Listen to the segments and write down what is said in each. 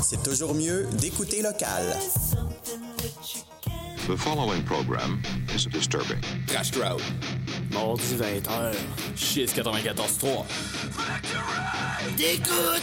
c'est toujours mieux d'écouter local. The following program is disturbing. Crash Crowd. Mardi 20h. Chiz 94.3. T'écoutes!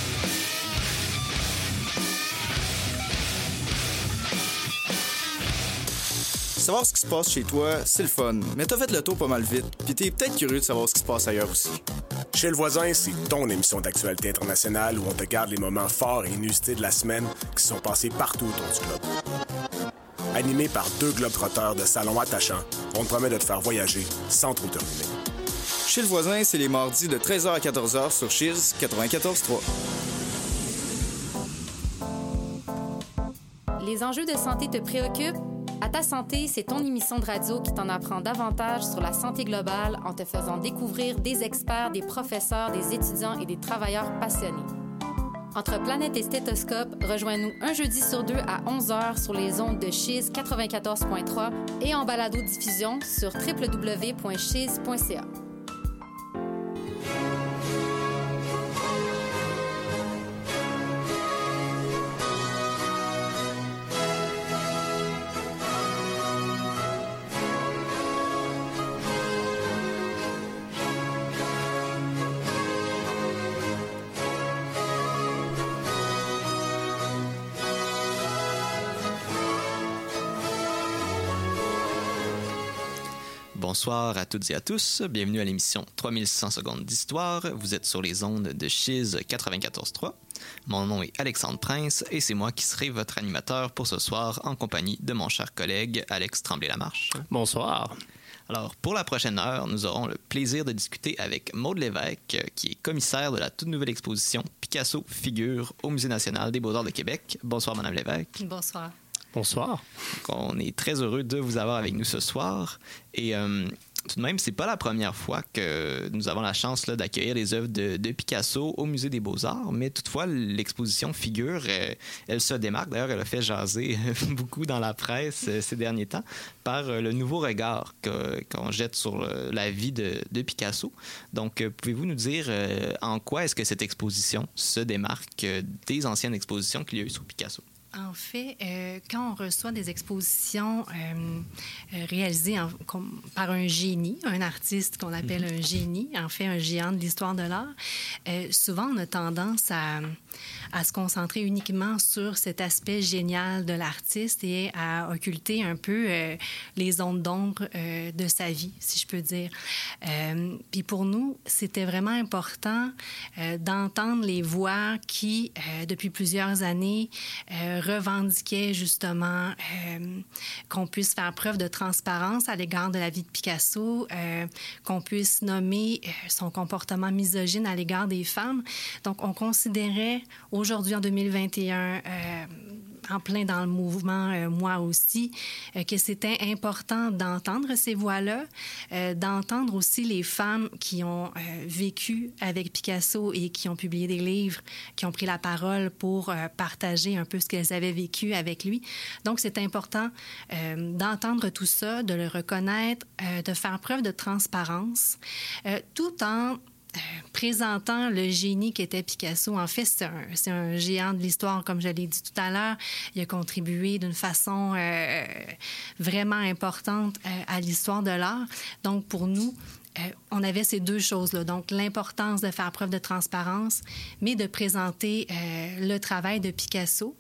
Savoir ce qui se passe chez toi, c'est le fun, mais t'as fait le tour pas mal vite, pis t'es peut-être curieux de savoir ce qui se passe ailleurs aussi. Chez le voisin, c'est ton émission d'actualité internationale où on te garde les moments forts et inusités de la semaine qui sont passés partout autour du globe. Animé par deux globetrotteurs de salon attachants, on te promet de te faire voyager sans trop te ruiner. Chez le voisin, c'est les mardis de 13h à 14h sur Chiz 94.3. Les enjeux de santé te préoccupent? À ta santé, c'est ton émission de radio qui t'en apprend davantage sur la santé globale en te faisant découvrir des experts, des professeurs, des étudiants et des travailleurs passionnés. Entre Planète et Stéthoscope, rejoins-nous un jeudi sur deux à 11h sur les ondes de Chiz 94.3 et en balado-diffusion sur www.chiz.ca. Bonsoir à toutes et à tous. Bienvenue à l'émission 3600 secondes d'histoire. Vous êtes sur les ondes de Chiz 94.3. Mon nom est Alexandre Prince et c'est moi qui serai votre animateur pour ce soir en compagnie de mon cher collègue Alex Tremblay-Lamarche. Bonsoir. Alors, pour la prochaine heure, nous aurons le plaisir de discuter avec Maude Lévesque, qui est commissaire de la toute nouvelle exposition Picasso Figure au Musée national des beaux-arts de Québec. Bonsoir, Madame Lévesque. Bonsoir. Bonsoir. Donc, on est très heureux de vous avoir avec nous ce soir. Et tout de même, c'est pas la première fois que nous avons la chance là, d'accueillir les œuvres de Picasso au Musée des Beaux-Arts. Mais toutefois, l'exposition Figure, elle se démarque. D'ailleurs, elle a fait jaser beaucoup dans la presse ces derniers temps par le nouveau regard qu'on jette sur la vie de Picasso. Donc, pouvez-vous nous dire en quoi est-ce que cette exposition se démarque des anciennes expositions qu'il y a eu sur Picasso? En fait, quand on reçoit des expositions réalisées par un génie, un artiste qu'on appelle un génie, en fait un géant de l'histoire de l'art, souvent on a tendance à se concentrer uniquement sur cet aspect génial de l'artiste et à occulter un peu les zones d'ombre de sa vie, si je peux dire. Puis pour nous, c'était vraiment important d'entendre les voix qui, depuis plusieurs années, revendiquait justement qu'on puisse faire preuve de transparence à l'égard de la vie de Picasso, qu'on puisse nommer son comportement misogyne à l'égard des femmes. Donc, on considérait aujourd'hui, en 2021, en plein dans le mouvement, moi aussi, que c'était important d'entendre ces voix-là, d'entendre aussi les femmes qui ont vécu avec Picasso et qui ont publié des livres, qui ont pris la parole pour partager un peu ce qu'elles avaient vécu avec lui. Donc, c'est important d'entendre tout ça, de le reconnaître, de faire preuve de transparence, tout en présentant le génie qu'était Picasso. En fait, c'est un géant de l'histoire, comme je l'ai dit tout à l'heure. Il a contribué d'une façon vraiment importante à l'histoire de l'art. Donc, pour nous, on avait ces deux choses-là. Donc, l'importance de faire preuve de transparence, mais de présenter le travail de Picasso.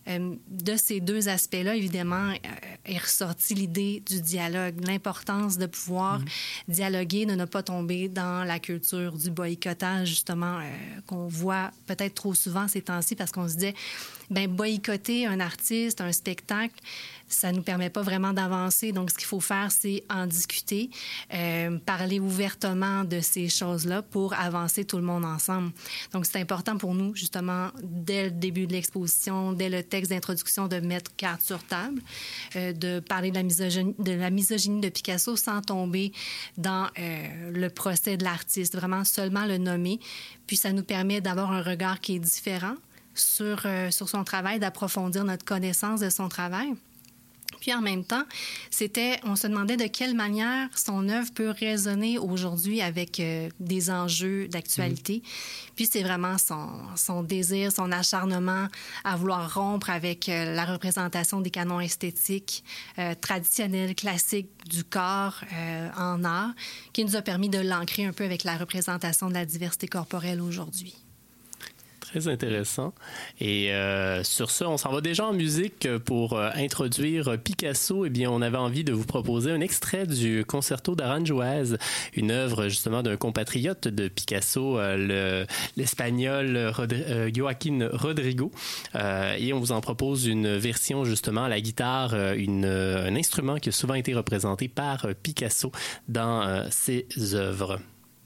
De ces deux aspects-là, évidemment, est ressortie l'idée du dialogue, l'importance de pouvoir dialoguer, de ne pas tomber dans la culture du boycottage, justement, qu'on voit peut-être trop souvent ces temps-ci, parce qu'on se disait, bien, boycotter un artiste, un spectacle, ça ne nous permet pas vraiment d'avancer. Donc, ce qu'il faut faire, c'est en discuter, parler ouvertement de ces choses-là pour avancer tout le monde ensemble. Donc, c'est important pour nous, justement, dès le début de l'exposition, dès le texte d'introduction, de mettre carte sur table, de parler de la misogynie de Picasso sans tomber dans le procès de l'artiste, vraiment seulement le nommer. Puis, ça nous permet d'avoir un regard qui est différent sur son travail, d'approfondir notre connaissance de son travail. Puis en même temps, on se demandait de quelle manière son œuvre peut résonner aujourd'hui avec des enjeux d'actualité. Puis c'est vraiment son désir, son acharnement à vouloir rompre avec la représentation des canons esthétiques traditionnels, classiques du corps en art, qui nous a permis de l'ancrer un peu avec la représentation de la diversité corporelle aujourd'hui. Très intéressant. Et sur ça, on s'en va déjà en musique pour introduire Picasso. Eh bien, on avait envie de vous proposer un extrait du Concerto d'Aranjuez, une œuvre justement d'un compatriote de Picasso, l'Espagnol Joaquín Rodrigo. Et on vous en propose une version justement à la guitare, un instrument qui a souvent été représenté par Picasso dans ses œuvres.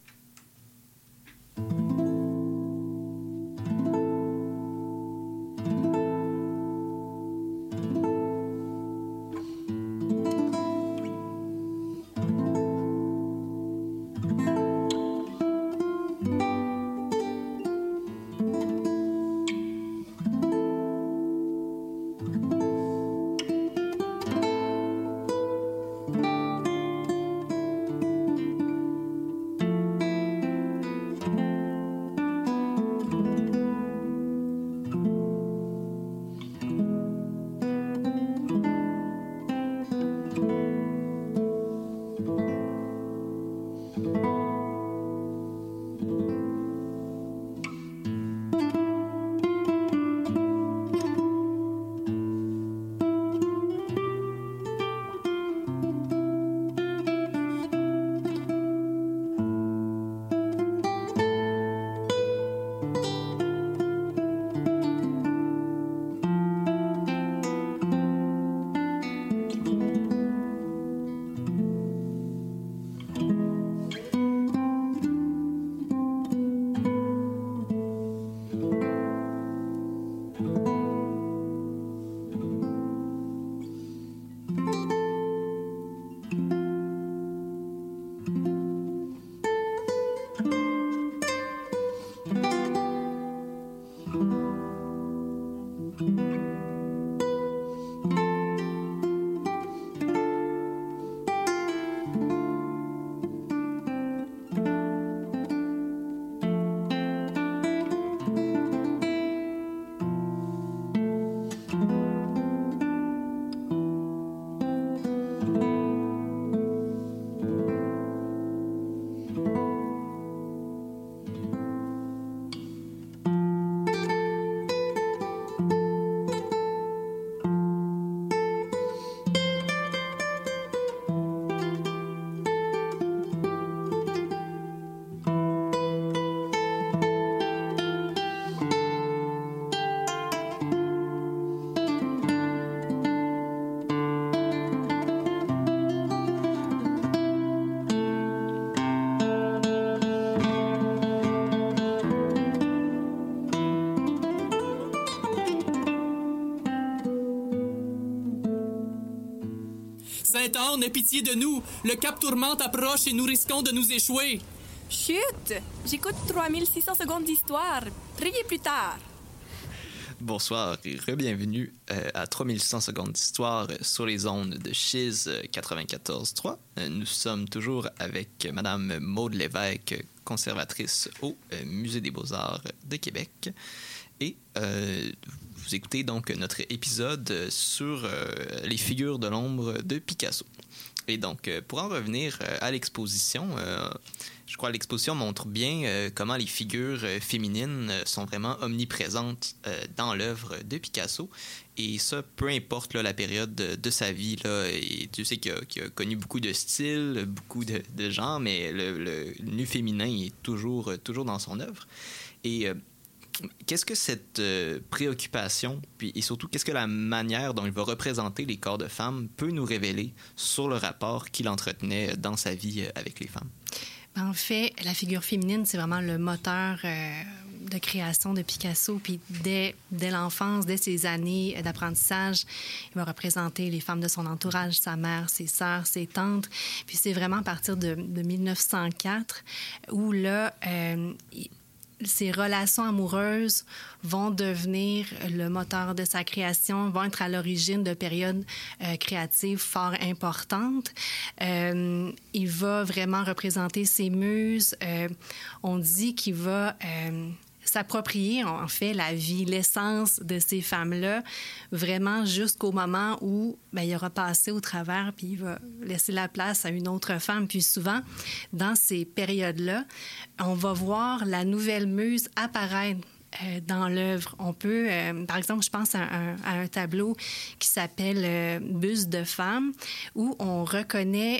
Saint-Anne, aie pitié de nous. Le cap Tourmente approche et nous risquons de nous échouer. Chut! J'écoute 3600 secondes d'histoire. Priez plus tard. Bonsoir et re-bienvenue à 3100 secondes d'histoire sur les ondes de Chiz 94.3. Nous sommes toujours avec Madame Maude Lévesque, conservatrice au Musée des Beaux-Arts de Québec. Et vous écoutez donc notre épisode sur les figures de l'ombre de Picasso. Et donc, pour en revenir à l'exposition, je crois que l'exposition montre bien comment les figures féminines sont vraiment omniprésentes dans l'œuvre de Picasso. Et ça, peu importe là, la période de sa vie. Là, et tu sais qu'il a connu beaucoup de styles, beaucoup de genres, mais le nu féminin est toujours dans son œuvre. Et qu'est-ce que cette préoccupation, et surtout, qu'est-ce que la manière dont il va représenter les corps de femmes peut nous révéler sur le rapport qu'il entretenait dans sa vie avec les femmes? En fait, la figure féminine, c'est vraiment le moteur de création de Picasso. Puis dès l'enfance, dès ses années d'apprentissage, il va représenter les femmes de son entourage, sa mère, ses sœurs, ses tantes. Puis c'est vraiment à partir de 1904 où là, ses relations amoureuses vont devenir le moteur de sa création, vont être à l'origine de périodes créatives fort importantes. Il va vraiment représenter ses muses. On dit qu'il va s'approprier, en fait, la vie, l'essence de ces femmes-là, vraiment jusqu'au moment où il aura passé au travers, puis il va laisser la place à une autre femme. Puis souvent, dans ces périodes-là, on va voir la nouvelle muse apparaître dans l'œuvre. On peut, par exemple, je pense à un tableau qui s'appelle Buste de femme, où on reconnaît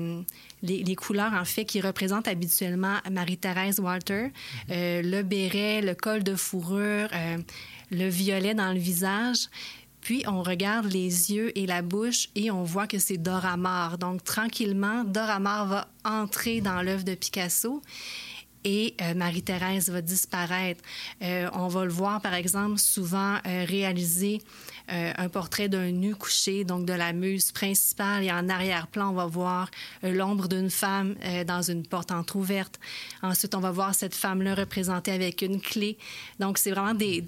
les couleurs, en fait, qui représentent habituellement Marie-Thérèse Walter, le béret, le col de fourrure, le violet dans le visage. Puis, on regarde les yeux et la bouche et on voit que c'est Dora Maar. Donc, tranquillement, Dora Maar va entrer dans l'œuvre de Picasso et Marie-Thérèse va disparaître. On va le voir, par exemple, souvent réaliser un portrait d'un nu couché, donc de la muse principale, et en arrière-plan, on va voir l'ombre d'une femme dans une porte entrouverte. Ensuite, on va voir cette femme-là représentée avec une clé. Donc, c'est vraiment des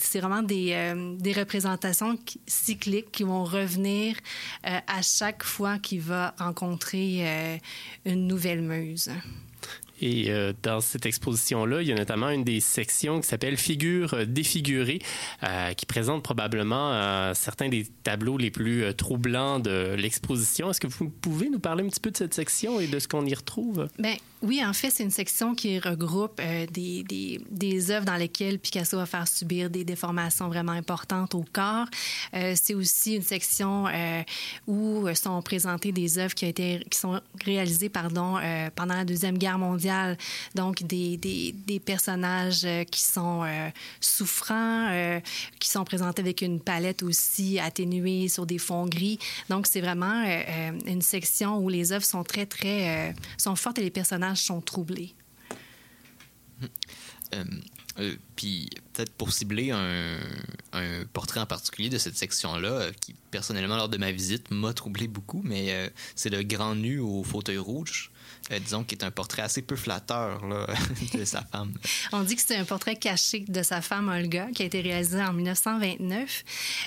représentations cycliques qui vont revenir à chaque fois qu'il va rencontrer une nouvelle muse. Et dans cette exposition-là, il y a notamment une des sections qui s'appelle « Figures défigurées », qui présente probablement certains des tableaux les plus troublants de l'exposition. Est-ce que vous pouvez nous parler un petit peu de cette section et de ce qu'on y retrouve? Bien, oui, en fait, c'est une section qui regroupe des œuvres dans lesquelles Picasso va faire subir des déformations vraiment importantes au corps. C'est aussi une section où sont présentées des œuvres qui sont réalisées pendant la Deuxième Guerre mondiale. Donc, des personnages qui sont souffrants, qui sont présentés avec une palette aussi atténuée sur des fonds gris. Donc, c'est vraiment une section où les œuvres sont sont fortes et les personnages sont troublés. Puis, peut-être pour cibler un portrait en particulier de cette section-là, qui, personnellement, lors de ma visite, m'a troublé beaucoup, mais c'est le grand nu au fauteuil rouge. Disons qu'il est un portrait assez peu flatteur là, de sa femme. On dit que c'est un portrait caché de sa femme Olga, qui a été réalisé en 1929.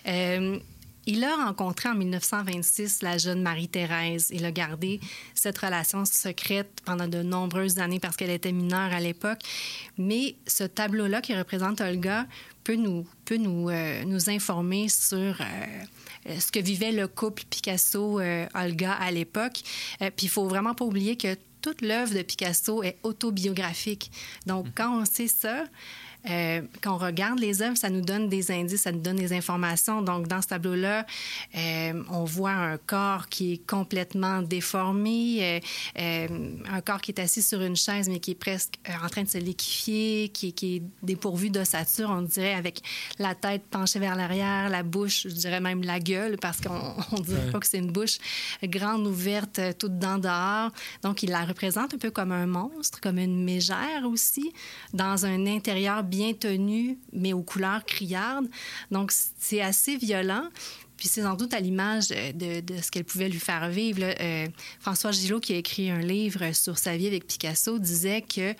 Il a rencontré en 1926 la jeune Marie-Thérèse. Il a gardé cette relation secrète pendant de nombreuses années parce qu'elle était mineure à l'époque. Mais ce tableau-là qui représente Olga peut nous informer sur ce que vivait le couple Picasso-Olga à l'époque. Puis il faut vraiment pas oublier que toute l'œuvre de Picasso est autobiographique. Donc, quand on sait ça, quand on regarde les œuvres, ça nous donne des indices, ça nous donne des informations. Donc, dans ce tableau-là, on voit un corps qui est complètement déformé, un corps qui est assis sur une chaise, mais qui est presque en train de se liquéfier, qui est dépourvu d'ossature, on dirait, avec la tête penchée vers l'arrière, la bouche, je dirais même la gueule, parce qu'on ne dirait pas que c'est une bouche grande, ouverte, toute dents dehors. Donc, il la représente un peu comme un monstre, comme une mégère aussi, dans un intérieur bien tenu, mais aux couleurs criardes. Donc, c'est assez violent. Puis c'est sans doute à l'image de ce qu'elle pouvait lui faire vivre. Là. François Gillot, qui a écrit un livre sur sa vie avec Picasso, disait que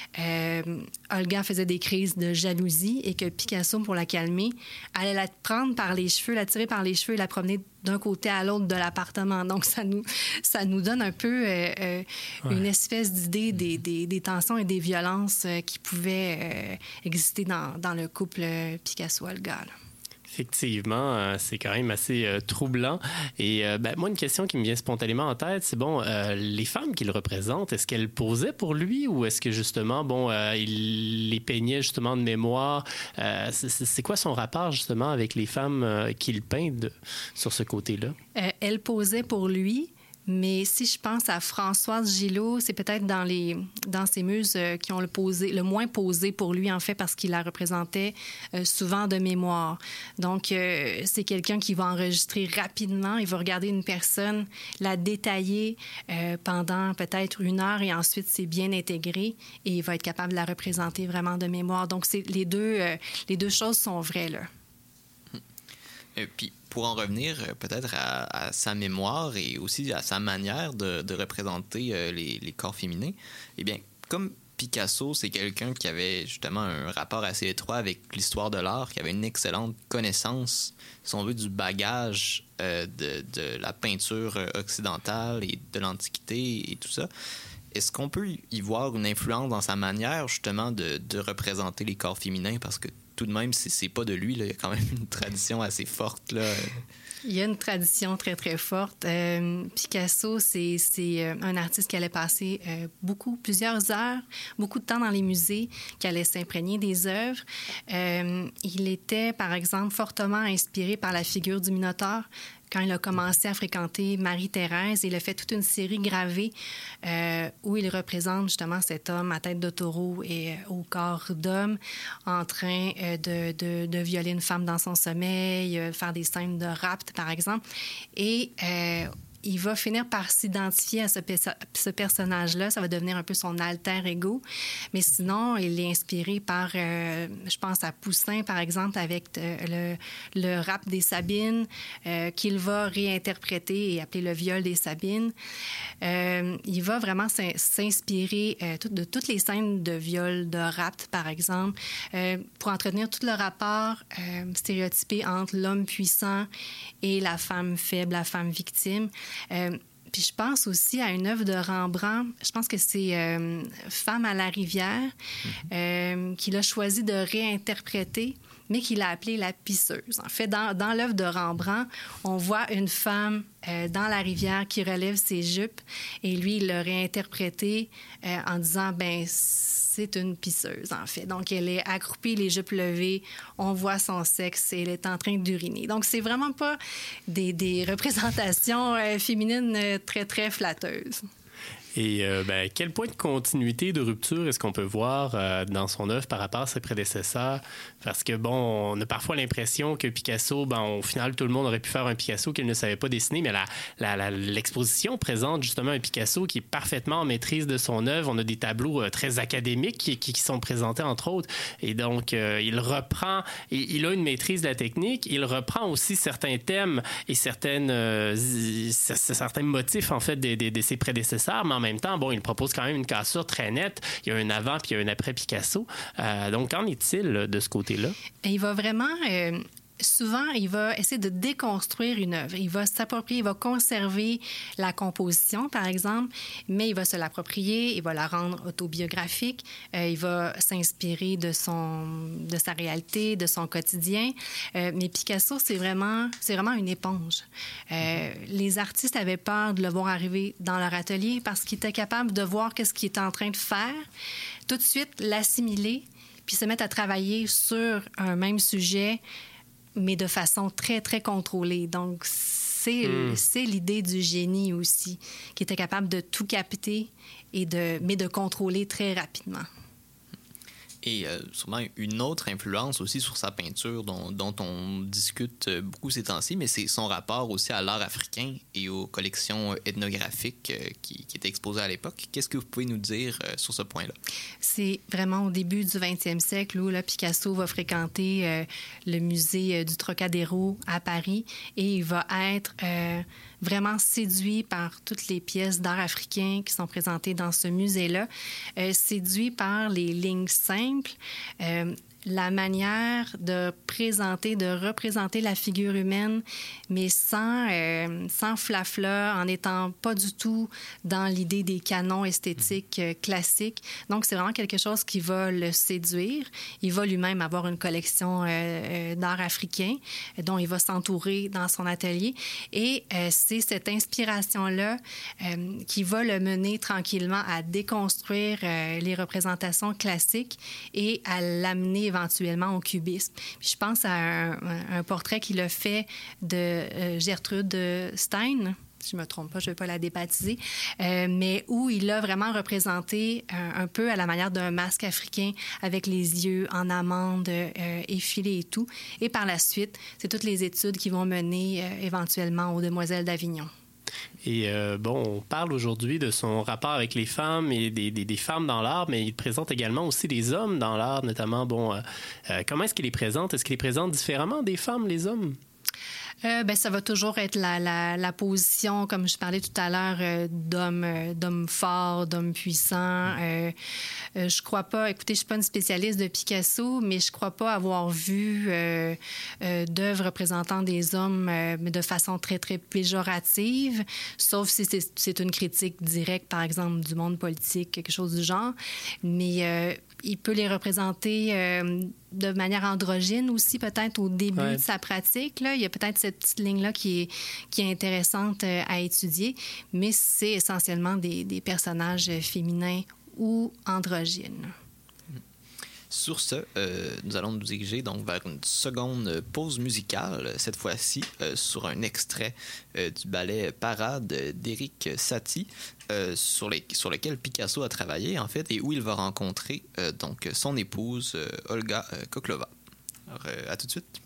Olga faisait des crises de jalousie et que Picasso, pour la calmer, allait la prendre par les cheveux, la tirer par les cheveux et la promener d'un côté à l'autre de l'appartement. Donc, ça nous donne un peu une espèce d'idée des tensions et des violences qui pouvaient exister dans le couple Picasso-Olga. Effectivement, c'est quand même assez troublant. Et moi, une question qui me vient spontanément en tête, c'est les femmes qu'il représente, est-ce qu'elles posaient pour lui ou est-ce que justement, il les peignait justement de mémoire? C'est quoi son rapport justement avec les femmes qu'il peint sur ce côté-là? Elle posait pour lui. Mais si je pense à Françoise Gillot, c'est peut-être dans ces muses qui ont le moins posé pour lui, en fait, parce qu'il la représentait souvent de mémoire. Donc, c'est quelqu'un qui va enregistrer rapidement. Il va regarder une personne, la détailler pendant peut-être 1 heure et ensuite, c'est bien intégré et il va être capable de la représenter vraiment de mémoire. Donc, les deux choses sont vraies, là. Puis, pour en revenir peut-être à sa mémoire et aussi à sa manière de représenter les corps féminins, eh bien, comme Picasso, c'est quelqu'un qui avait justement un rapport assez étroit avec l'histoire de l'art, qui avait une excellente connaissance, si on veut, du bagage de la peinture occidentale et de l'Antiquité et tout ça. Est-ce qu'on peut y voir une influence dans sa manière, justement, de représenter les corps féminins? Parce que tout de même, c'est pas de lui, là. Il y a quand même une tradition assez forte, là. Il y a une tradition très, très forte. Picasso, c'est un artiste qui allait passer plusieurs heures, beaucoup de temps dans les musées, qui allait s'imprégner des œuvres. Il était, par exemple, fortement inspiré par la figure du Minotaure. Quand il a commencé à fréquenter Marie-Thérèse, il a fait toute une série gravée où il représente justement cet homme à tête de taureau et au corps d'homme en train de violer une femme dans son sommeil, faire des scènes de rapt, par exemple. Et il va finir par s'identifier à ce personnage-là. Ça va devenir un peu son alter ego. Mais sinon, il est inspiré par, je pense à Poussin, par exemple, avec le rap des Sabines, qu'il va réinterpréter et appeler le viol des Sabines. Il va vraiment s'inspirer de toutes les scènes de viol, de rap, par exemple, pour entretenir tout le rapport stéréotypé entre l'homme puissant et la femme faible, la femme victime. Puis je pense aussi à une œuvre de Rembrandt, je pense que c'est Femme à la rivière, qu'il a choisi de réinterpréter, mais qu'il a appelée la pisseuse. En fait, dans l'œuvre de Rembrandt, on voit une femme dans la rivière qui relève ses jupes, et lui, il l'a réinterprété en disant, ben c'est une pisseuse, en fait. Donc, elle est accroupie, les jupes levées, on voit son sexe et elle est en train d'uriner. Donc, c'est vraiment pas des représentations féminines très, très flatteuses. Et quel point de continuité, de rupture est-ce qu'on peut voir dans son œuvre par rapport à ses prédécesseurs? Parce que, on a parfois l'impression que Picasso, au final, tout le monde aurait pu faire un Picasso qu'il ne savait pas dessiner, mais l'exposition présente justement un Picasso qui est parfaitement en maîtrise de son œuvre. On a des tableaux très académiques qui sont présentés, entre autres. Et donc, il reprend, il a une maîtrise de la technique, il reprend aussi certains thèmes et certains motifs, en fait, de ses prédécesseurs, mais en même temps, il propose quand même une cassure très nette. Il y a un avant puis il y a un après Picasso. Donc, qu'en est-il de ce côté-là? Il va vraiment... souvent, il va essayer de déconstruire une œuvre. Il va s'approprier, il va conserver la composition, par exemple, mais il va se l'approprier, il va la rendre autobiographique, il va s'inspirer de sa réalité, de son quotidien. Mais Picasso, c'est vraiment une éponge. Les artistes avaient peur de le voir arriver dans leur atelier parce qu'ils étaient capables de voir qu'est-ce qu'il était en train de faire, tout de suite l'assimiler, puis se mettre à travailler sur un même sujet, mais de façon très, très contrôlée. Donc, c'est l'idée du génie aussi, qui était capable de tout capter, mais de contrôler très rapidement. Et sûrement une autre influence aussi sur sa peinture dont on discute beaucoup ces temps-ci, mais c'est son rapport aussi à l'art africain et aux collections ethnographiques qui étaient exposées à l'époque. Qu'est-ce que vous pouvez nous dire sur ce point-là? C'est vraiment au début du 20e siècle où Picasso va fréquenter le musée du Trocadéro à Paris et il va être vraiment séduit par toutes les pièces d'art africain qui sont présentées dans ce musée-là, séduit par les lignes simples, la manière de représenter la figure humaine, mais sans flafla, en n'étant pas du tout dans l'idée des canons esthétiques classiques. Donc, c'est vraiment quelque chose qui va le séduire. Il va lui-même avoir une collection d'art africain dont il va s'entourer dans son atelier. Et c'est cette inspiration-là qui va le mener tranquillement à déconstruire les représentations classiques et à l'amener éventuellement au cubisme. Puis je pense à un portrait qu'il a fait de Gertrude Stein, si je ne me trompe pas, je ne vais pas la débaptiser, mais où il a vraiment représenté un peu à la manière d'un masque africain avec les yeux en amande effilés et tout. Et par la suite, c'est toutes les études qui vont mener éventuellement aux Demoiselles d'Avignon. Et on parle aujourd'hui de son rapport avec les femmes et des femmes dans l'art, mais il présente également aussi des hommes dans l'art, notamment, comment est-ce qu'il les présente? Est-ce qu'il les présente différemment des femmes, les hommes? Ça va toujours être la position, comme je parlais tout à l'heure, d'homme fort, d'homme puissant. Je crois pas, écoutez, je suis pas une spécialiste de Picasso, mais je crois pas avoir vu d'œuvres représentant des hommes mais de façon très, très péjorative, sauf si c'est une critique directe, par exemple, du monde politique, quelque chose du genre. Mais il peut les représenter de manière androgyne aussi, peut-être au début de sa pratique. Là. Il y a peut-être cette petite ligne-là qui est intéressante à étudier, mais c'est essentiellement des personnages féminins ou androgynes. Sur ce, nous allons nous diriger donc vers une seconde pause musicale, cette fois-ci sur un extrait du ballet Parade d'Éric Satie, sur lequel Picasso a travaillé, en fait, et où il va rencontrer donc son épouse, Olga Koklova. Alors, à tout de suite.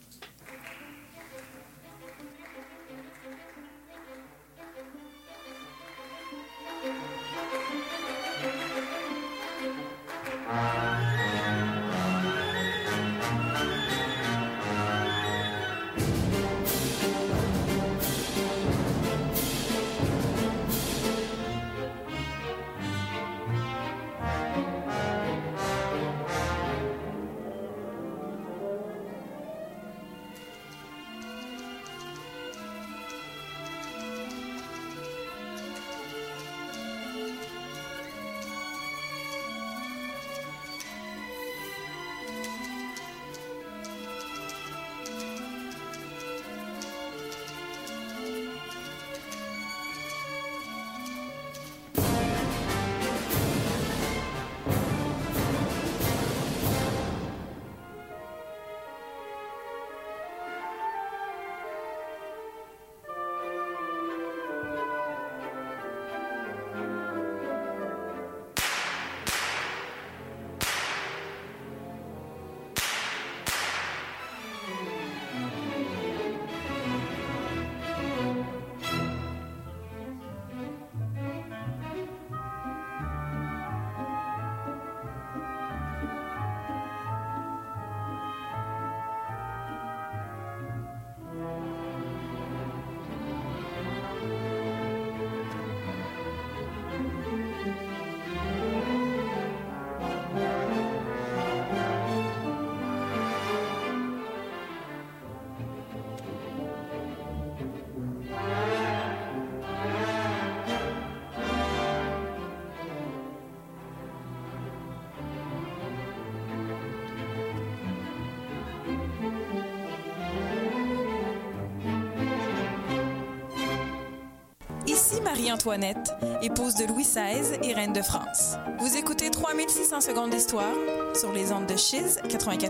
Ici Marie-Antoinette, épouse de Louis XVI et reine de France. Vous écoutez 3600 secondes d'histoire sur les ondes de Chiz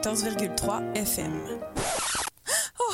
94,3 FM. Oh!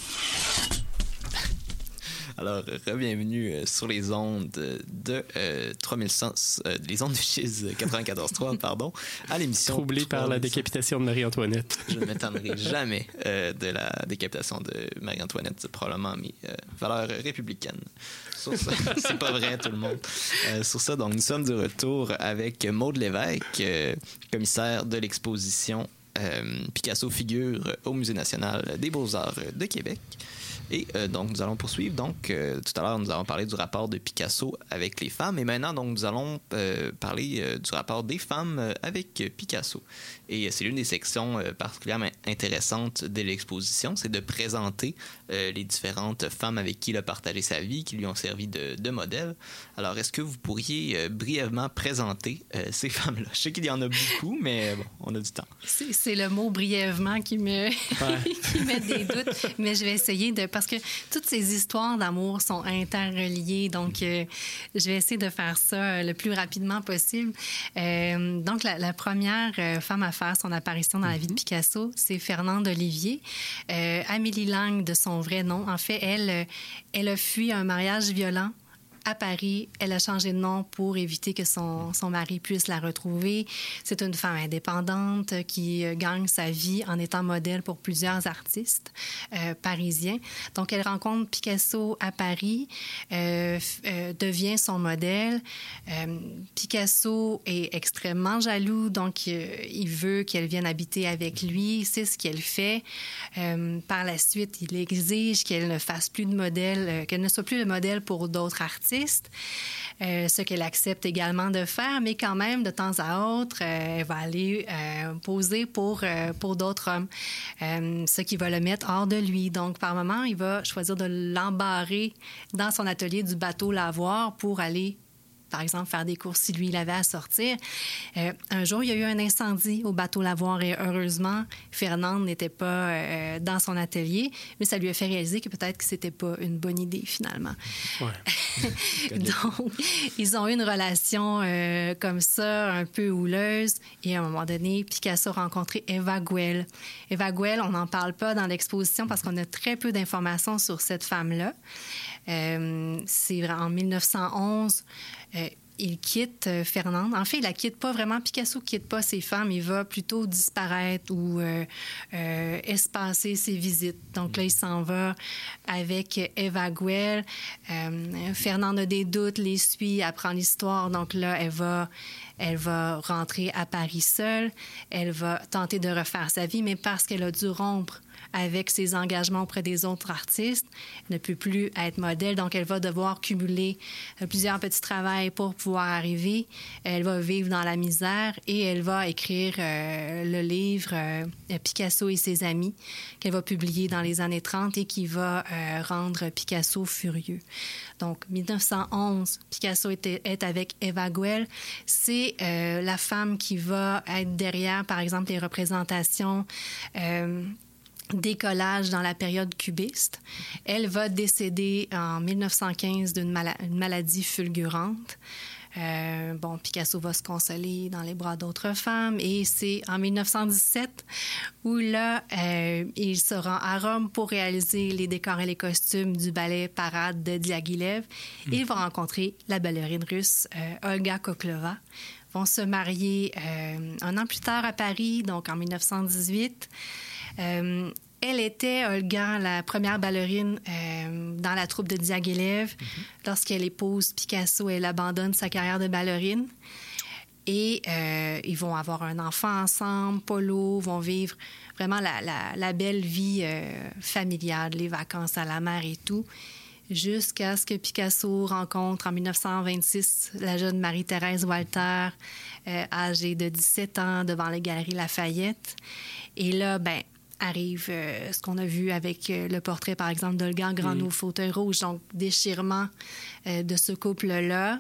Alors, bienvenue sur les ondes de 3100, les ondes de Chiz 94.3, pardon, à l'émission... Troublé par la décapitation de Marie-Antoinette. Je ne m'étonnerai jamais de la décapitation de Marie-Antoinette, c'est probablement mes valeurs républicaines. Sur ça, c'est pas vrai, tout le monde. Sur ça, donc, nous sommes de retour avec Maude Lévesque, commissaire de l'exposition Picasso figure au Musée national des beaux-arts de Québec. Et donc, nous allons poursuivre. Donc, tout à l'heure, nous avons parlé du rapport de Picasso avec les femmes. Et maintenant, donc, nous allons parler du rapport des femmes avec Picasso. Et c'est l'une des sections particulièrement intéressantes de l'exposition. C'est de présenter les différentes femmes avec qui il a partagé sa vie, qui lui ont servi de modèle. Alors, est-ce que vous pourriez brièvement présenter ces femmes-là? Je sais qu'il y en a beaucoup, mais bon, on a du temps. C'est le mot « brièvement » qui me qui met des doutes. Mais je vais essayer de... Parce que toutes ces histoires d'amour sont interreliées. Donc, je vais essayer de faire ça le plus rapidement possible. Donc, la première femme à faire son apparition dans la vie de Picasso, c'est Fernande Olivier. Amélie Lang, de son vrai nom. En fait, elle a fui un mariage violent à Paris. Elle a changé de nom pour éviter que son mari puisse la retrouver. C'est une femme indépendante qui gagne sa vie en étant modèle pour plusieurs artistes parisiens. Donc, elle rencontre Picasso à Paris, devient son modèle. Picasso est extrêmement jaloux, donc il veut qu'elle vienne habiter avec lui. C'est ce qu'elle fait. Par la suite, il exige qu'elle ne fasse plus de modèle, qu'elle ne soit plus le modèle pour d'autres artistes, ce qu'elle accepte également de faire, mais quand même, de temps à autre, elle va aller poser pour d'autres hommes, ce qui va le mettre hors de lui. Donc, par moment, il va choisir de l'embarrer dans son atelier du bateau lavoir pour aller, par exemple, faire des courses si lui, il avait à sortir. Un jour, il y a eu un incendie au bateau lavoir et heureusement, Fernande n'était pas dans son atelier, mais ça lui a fait réaliser que peut-être que c'était pas une bonne idée, finalement. Ouais. Donc, ils ont eu une relation comme ça, un peu houleuse, et à un moment donné, Picasso a rencontré Eva Guel. Eva Guel, on n'en parle pas dans l'exposition parce qu'on a très peu d'informations sur cette femme-là. C'est en 1911. Il quitte Fernande. En fait, il la quitte pas vraiment. Picasso quitte pas ses femmes. Il va plutôt disparaître ou espacer ses visites. Donc là, il s'en va avec Eva Guel. Fernande a des doutes, les suit, apprend l'histoire. Donc là, elle va rentrer à Paris seule. Elle va tenter de refaire sa vie, mais parce qu'elle a dû rompre avec ses engagements auprès des autres artistes, elle ne peut plus être modèle, donc elle va devoir cumuler plusieurs petits travails pour pouvoir arriver. Elle va vivre dans la misère et elle va écrire le livre Picasso et ses amis, qu'elle va publier dans les années 30 et qui va rendre Picasso furieux. Donc, 1911, Picasso est avec Eva Guel. C'est la femme qui va être derrière, par exemple, les représentations des collages dans la période cubiste. Elle va décéder en 1915 d'une maladie fulgurante. Picasso va se consoler dans les bras d'autres femmes et c'est en 1917 où là, il se rend à Rome pour réaliser les décors et les costumes du ballet Parade de Diaghilev. Il va rencontrer la ballerine russe Olga Koklova. Ils vont se marier un an plus tard à Paris, donc en 1918. Elle était, Olga, la première ballerine dans la troupe de Diaghilev. Lorsqu'elle épouse Picasso, elle abandonne sa carrière de ballerine. Et ils vont avoir un enfant ensemble, Polo, vont vivre vraiment la belle vie familiale, les vacances à la mer et tout, jusqu'à ce que Picasso rencontre en 1926 la jeune Marie-Thérèse Walter, âgée de 17 ans, devant les Galeries Lafayette. Et là, arrive ce qu'on a vu avec le portrait, par exemple, d'Olga Grano, fauteuil rouge, donc déchirement de ce couple-là.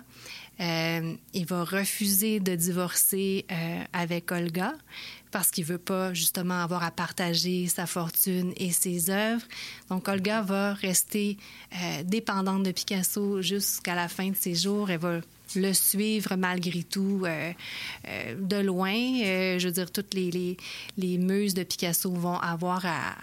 Il va refuser de divorcer avec Olga parce qu'il ne veut pas, justement, avoir à partager sa fortune et ses œuvres. Donc, Olga va rester dépendante de Picasso jusqu'à la fin de ses jours. Elle va le suivre malgré tout de loin. Je veux dire, toutes les muses de Picasso vont avoir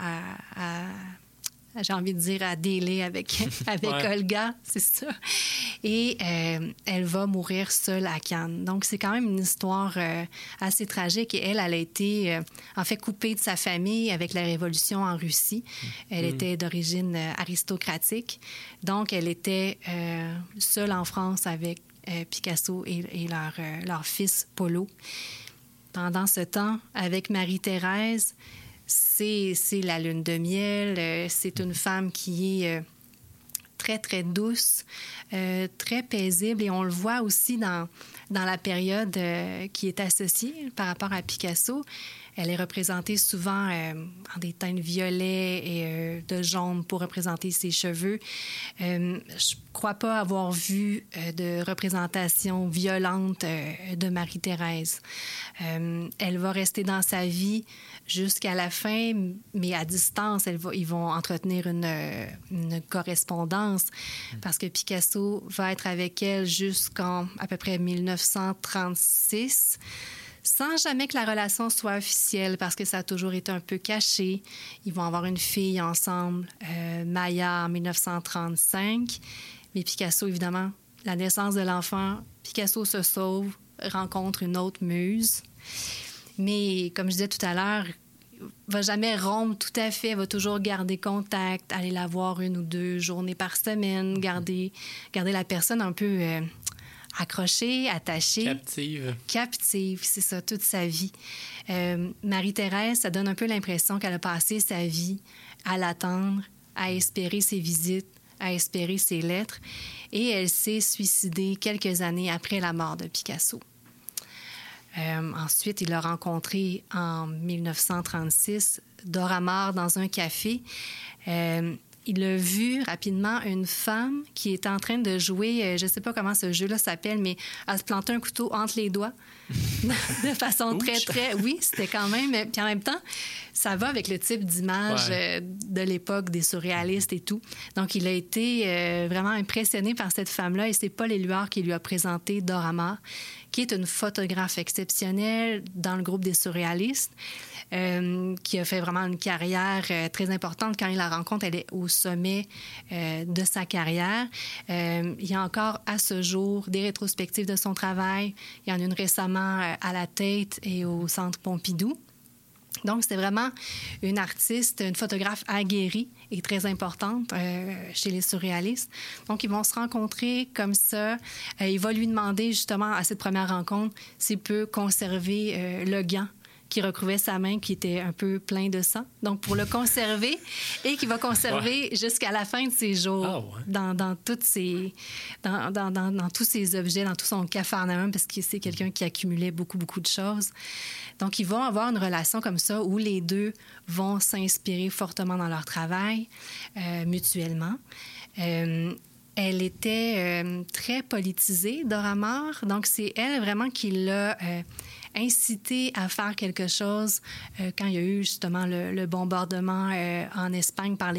j'ai envie de dire, à dealer avec Olga, c'est ça. Et elle va mourir seule à Cannes. Donc, c'est quand même une histoire assez tragique. Et elle a été, en fait, coupée de sa famille avec la Révolution en Russie. Elle était d'origine aristocratique. Donc, elle était seule en France avec Picasso et leur fils Polo. Pendant ce temps, avec Marie-Thérèse, c'est la lune de miel. C'est une femme qui est très, très douce, très paisible. Et on le voit aussi dans la période qui est associée par rapport à Picasso. Elle est représentée souvent en des teintes violets et de jaune pour représenter ses cheveux. Je ne crois pas avoir vu de représentation violente de Marie-Thérèse. Elle va rester dans sa vie jusqu'à la fin, mais à distance, ils vont entretenir une correspondance parce que Picasso va être avec elle jusqu'en à peu près 1936. Sans jamais que la relation soit officielle, parce que ça a toujours été un peu caché. Ils vont avoir une fille ensemble, Maya, en 1935. Mais Picasso, évidemment, la naissance de l'enfant, Picasso se sauve, rencontre une autre muse. Mais comme je disais tout à l'heure, il va jamais rompre tout à fait, il va toujours garder contact, aller la voir 1 ou 2 journées par semaine, garder la personne un peu accrochée, attachée. Captive, c'est ça, toute sa vie. Marie-Thérèse, ça donne un peu l'impression qu'elle a passé sa vie à l'attendre, à espérer ses visites, à espérer ses lettres, et elle s'est suicidée quelques années après la mort de Picasso. Ensuite, il l'a rencontré en 1936, Dora Maar, dans un café. Il a vu rapidement une femme qui était en train de jouer, je ne sais pas comment ce jeu-là s'appelle, mais elle se plantait un couteau entre les doigts de façon très... Oui, c'était quand même... Puis en même temps, ça va avec le type d'image de l'époque des surréalistes et tout. Donc, il a été vraiment impressionné par cette femme-là, et c'est Paul Éluard qui lui a présenté Dora Maar, qui est une photographe exceptionnelle dans le groupe des surréalistes, qui a fait vraiment une carrière très importante. Quand il la rencontre, elle est au sommet de sa carrière. Il y a encore à ce jour des rétrospectives de son travail. Il y en a une récemment à la Tate et au Centre Pompidou. Donc, c'est vraiment une artiste, une photographe aguerrie et très importante chez les surréalistes. Donc, ils vont se rencontrer comme ça. Il va lui demander, justement, à cette première rencontre, s'il peut conserver le gant qui recouvrait sa main, qui était un peu plein de sang. Donc, pour le conserver, et qu'il va conserver jusqu'à la fin de ses jours, dans tous ses objets, dans tout son capharnaüm, parce que c'est quelqu'un qui accumulait beaucoup, beaucoup de choses. Donc, ils vont avoir une relation comme ça où les deux vont s'inspirer fortement dans leur travail, mutuellement. Elle était très politisée, Dora Maar. Donc, c'est elle vraiment qui l'a incité à faire quelque chose quand il y a eu justement le bombardement en Espagne par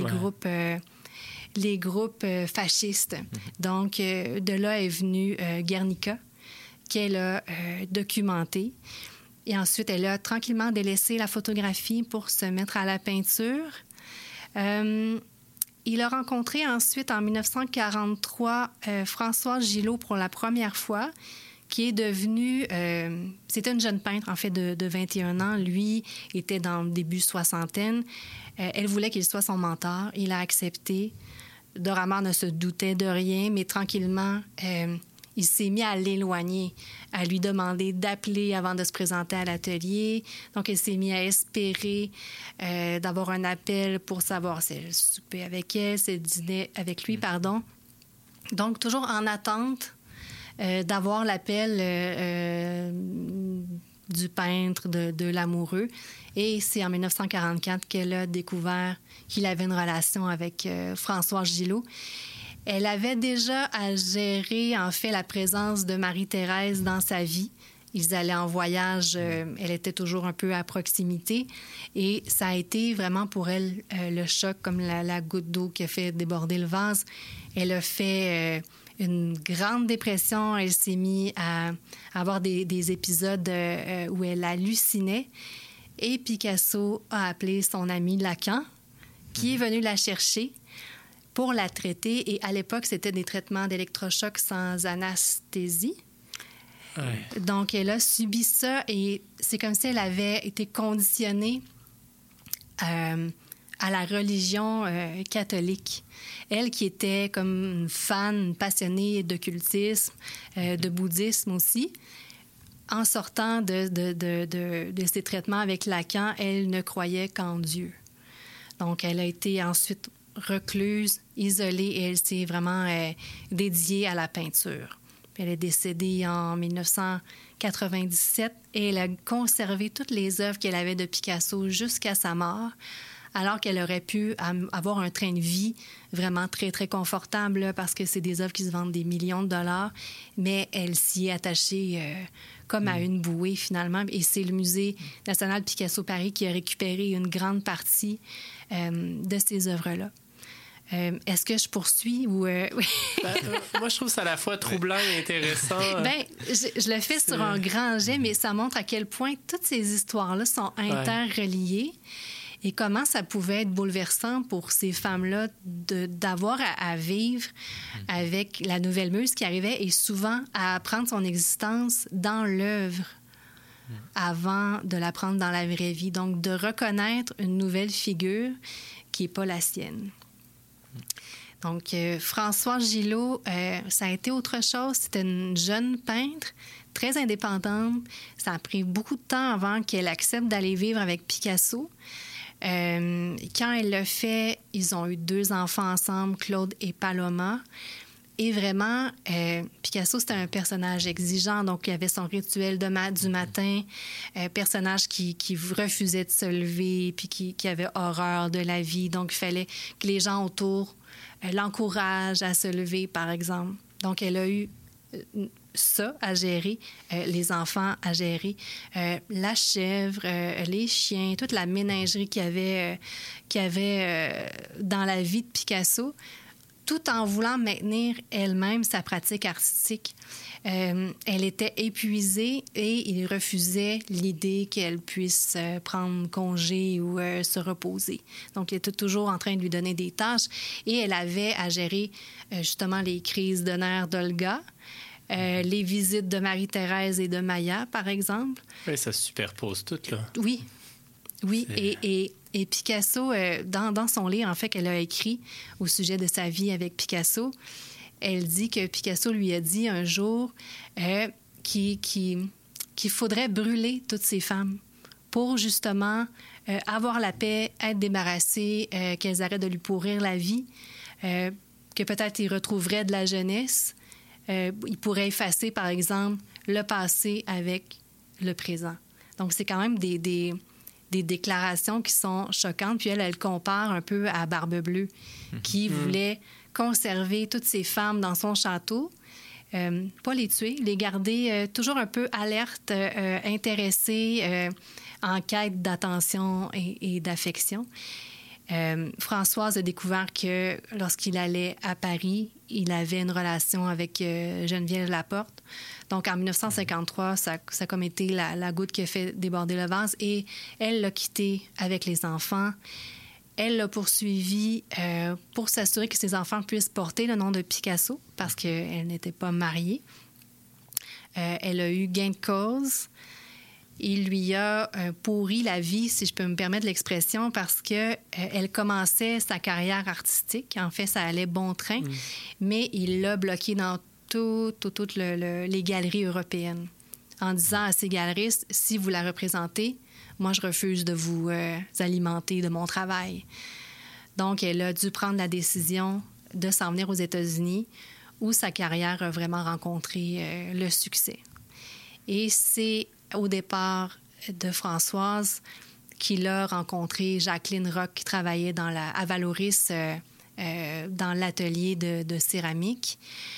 les groupes fascistes. Donc, de là est venue Guernica, qu'elle a documentée. Et ensuite, elle a tranquillement délaissé la photographie pour se mettre à la peinture. Il a rencontré ensuite, en 1943, Françoise Gillot pour la première fois, qui est devenue... c'était une jeune peintre, en fait, de 21 ans. Lui était dans le début soixantaine. Elle voulait qu'il soit son mentor. Il a accepté. Dora Maar ne se doutait de rien, mais tranquillement, il s'est mis à l'éloigner, à lui demander d'appeler avant de se présenter à l'atelier. Donc, il s'est mis à espérer d'avoir un appel pour savoir si elle soupait avec elle, si elle dînait avec lui, pardon. Donc, toujours en attente d'avoir l'appel du peintre, de l'amoureux. Et c'est en 1944 qu'elle a découvert qu'il avait une relation avec Françoise Gillot. Elle avait déjà à gérer, en fait, la présence de Marie-Thérèse dans sa vie. Ils allaient en voyage, elle était toujours un peu à proximité. Et ça a été vraiment pour elle le choc, comme la goutte d'eau qui a fait déborder le vase. Elle a fait une grande dépression. Elle s'est mise à avoir des épisodes où elle hallucinait. Et Picasso a appelé son ami Lacan, qui est venu la chercher pour la traiter. Et à l'époque, c'était des traitements d'électrochoc sans anesthésie. Ouais. Donc, elle a subi ça et c'est comme si elle avait été conditionnée à la religion catholique. Elle qui était comme une fan passionnée d'occultisme, de bouddhisme aussi, en sortant de ces traitements avec Lacan, elle ne croyait qu'en Dieu. Donc, elle a été ensuite recluse, isolée, et elle s'est vraiment dédiée à la peinture. Puis elle est décédée en 1997 et elle a conservé toutes les œuvres qu'elle avait de Picasso jusqu'à sa mort, alors qu'elle aurait pu avoir un train de vie vraiment très, très confortable parce que c'est des œuvres qui se vendent des millions de dollars, mais elle s'y est attachée comme à une bouée, finalement. Et c'est le Musée national Picasso Paris qui a récupéré une grande partie de ces œuvres-là. Est-ce que je poursuis ou... Oui. Moi, je trouve ça à la fois troublant et intéressant. Je le fais sur un grand jet, mais ça montre à quel point toutes ces histoires-là sont interreliées. et comment ça pouvait être bouleversant pour ces femmes-là d'avoir à vivre avec la nouvelle muse qui arrivait et souvent à apprendre son existence dans l'œuvre avant de l'apprendre dans la vraie vie. Donc, de reconnaître une nouvelle figure qui n'est pas la sienne. Donc, Françoise Gillot, ça a été autre chose. C'était une jeune peintre, très indépendante. Ça a pris beaucoup de temps avant qu'elle accepte d'aller vivre avec Picasso. Quand elle l'a fait, ils ont eu 2 enfants ensemble, Claude et Paloma. Et vraiment, Picasso, c'était un personnage exigeant. Donc, il y avait son rituel du matin, personnage qui refusait de se lever puis qui avait horreur de la vie. Donc, il fallait que les gens autour l'encouragent à se lever, par exemple. Donc, elle a eu ça à gérer, les enfants à gérer, la chèvre, les chiens, toute la ménagerie qu'il y avait dans la vie de Picasso, tout en voulant maintenir elle-même sa pratique artistique. Elle était épuisée et il refusait l'idée qu'elle puisse prendre congé ou se reposer. Donc, il était toujours en train de lui donner des tâches et elle avait à gérer justement les crises de nerfs d'Olga, les visites de Marie-Thérèse et de Maya, par exemple. Oui, ça se superpose tout, là. Oui. Et Picasso, dans son livre, en fait, qu'elle a écrit au sujet de sa vie avec Picasso, elle dit que Picasso lui a dit un jour qu'il faudrait brûler toutes ces femmes pour justement avoir la paix, être débarrassées, qu'elles arrêtent de lui pourrir la vie, que peut-être il retrouverait de la jeunesse. Il pourrait effacer, par exemple, le passé avec le présent. Donc, c'est quand même des déclarations qui sont choquantes. Puis elle compare un peu à Barbe-Bleue, qui voulait conserver toutes ces femmes dans son château, pas les tuer, les garder toujours un peu alertes, intéressées, en quête d'attention et d'affection. Françoise a découvert que lorsqu'il allait à Paris, il avait une relation avec Geneviève Laporte. Donc, en 1953, ça a comme été la goutte qui a fait déborder le vase et elle l'a quitté avec les enfants. Elle l'a poursuivi pour s'assurer que ses enfants puissent porter le nom de Picasso parce qu'elle n'était pas mariée. Elle a eu gain de cause. Il lui a pourri la vie, si je peux me permettre l'expression, parce que elle commençait sa carrière artistique. En fait, ça allait bon train, mais il l'a bloqué dans toutes les galeries européennes en disant à ces galeristes, si vous la représentez, moi, je refuse de vous alimenter de mon travail. Donc, elle a dû prendre la décision de s'en venir aux États-Unis, où sa carrière a vraiment rencontré le succès. Et c'est au départ de Françoise qu'il a rencontré Jacqueline Roch, qui travaillait à Valoris, dans l'atelier de céramique.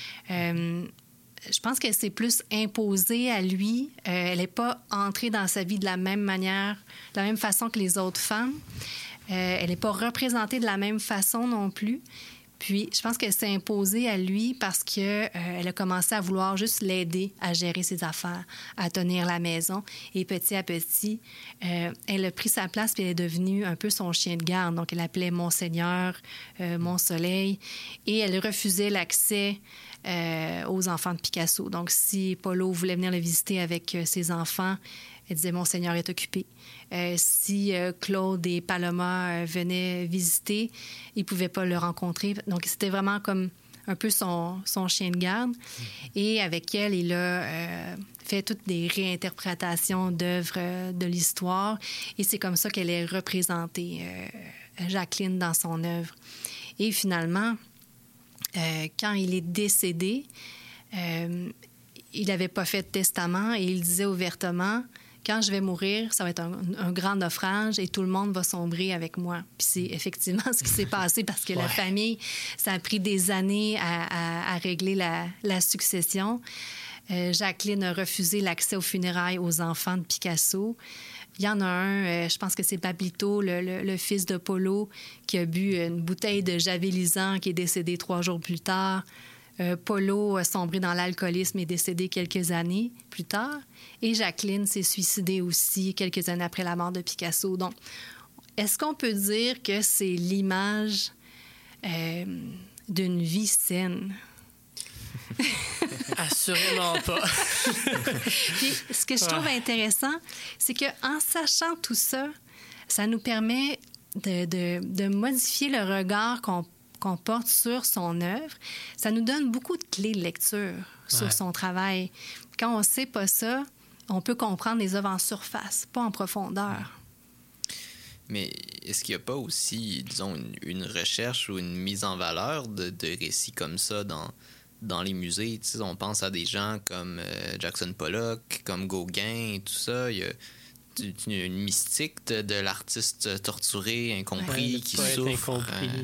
Je pense qu'elle s'est plus imposée à lui. Elle n'est pas entrée dans sa vie de la même manière, de la même façon que les autres femmes. Elle n'est pas représentée de la même façon non plus. Puis, je pense qu'elle s'est imposée à lui parce qu'elle a commencé à vouloir juste l'aider à gérer ses affaires, à tenir la maison. Et petit à petit, elle a pris sa place puis elle est devenue un peu son chien de garde. Donc, elle appelait Monseigneur, Mon Soleil. Et elle refusait l'accès aux enfants de Picasso. Donc, si Paulo voulait venir le visiter avec ses enfants, elle disait « Monseigneur est occupé ». Si Claude et Paloma venaient visiter, ils ne pouvaient pas le rencontrer. Donc, c'était vraiment comme un peu son chien de garde. Et avec elle, il a fait toutes des réinterprétations d'œuvres de l'histoire. Et c'est comme ça qu'elle est représentée, Jacqueline, dans son œuvre. Et finalement, quand il est décédé, il n'avait pas fait de testament et il disait ouvertement... Quand je vais mourir, ça va être un grand naufrage et tout le monde va sombrer avec moi. Puis c'est effectivement ce qui s'est passé parce que la famille, ça a pris des années à régler la succession. Jacqueline a refusé l'accès aux funérailles aux enfants de Picasso. Il y en a un, je pense que c'est Pablito, le fils de Polo, qui a bu une bouteille de javelisant, qui est décédé 3 jours plus tard. Polo a sombré dans l'alcoolisme et est décédé quelques années plus tard. Et Jacqueline s'est suicidée aussi quelques années après la mort de Picasso. Donc, est-ce qu'on peut dire que c'est l'image d'une vie saine? Assurément pas. Puis, ce que je trouve intéressant, c'est qu'en sachant tout ça, ça nous permet de modifier le regard qu'on porte sur son œuvre. Ça nous donne beaucoup de clés de lecture sur son travail. Quand on ne sait pas ça, on peut comprendre les œuvres en surface, pas en profondeur. Mais est-ce qu'il n'y a pas aussi, disons, une recherche ou une mise en valeur de récits comme ça dans les musées? Tu sais, on pense à des gens comme Jackson Pollock, comme Gauguin et tout ça. Il y a une mystique de l'artiste torturé, incompris, qui souffre.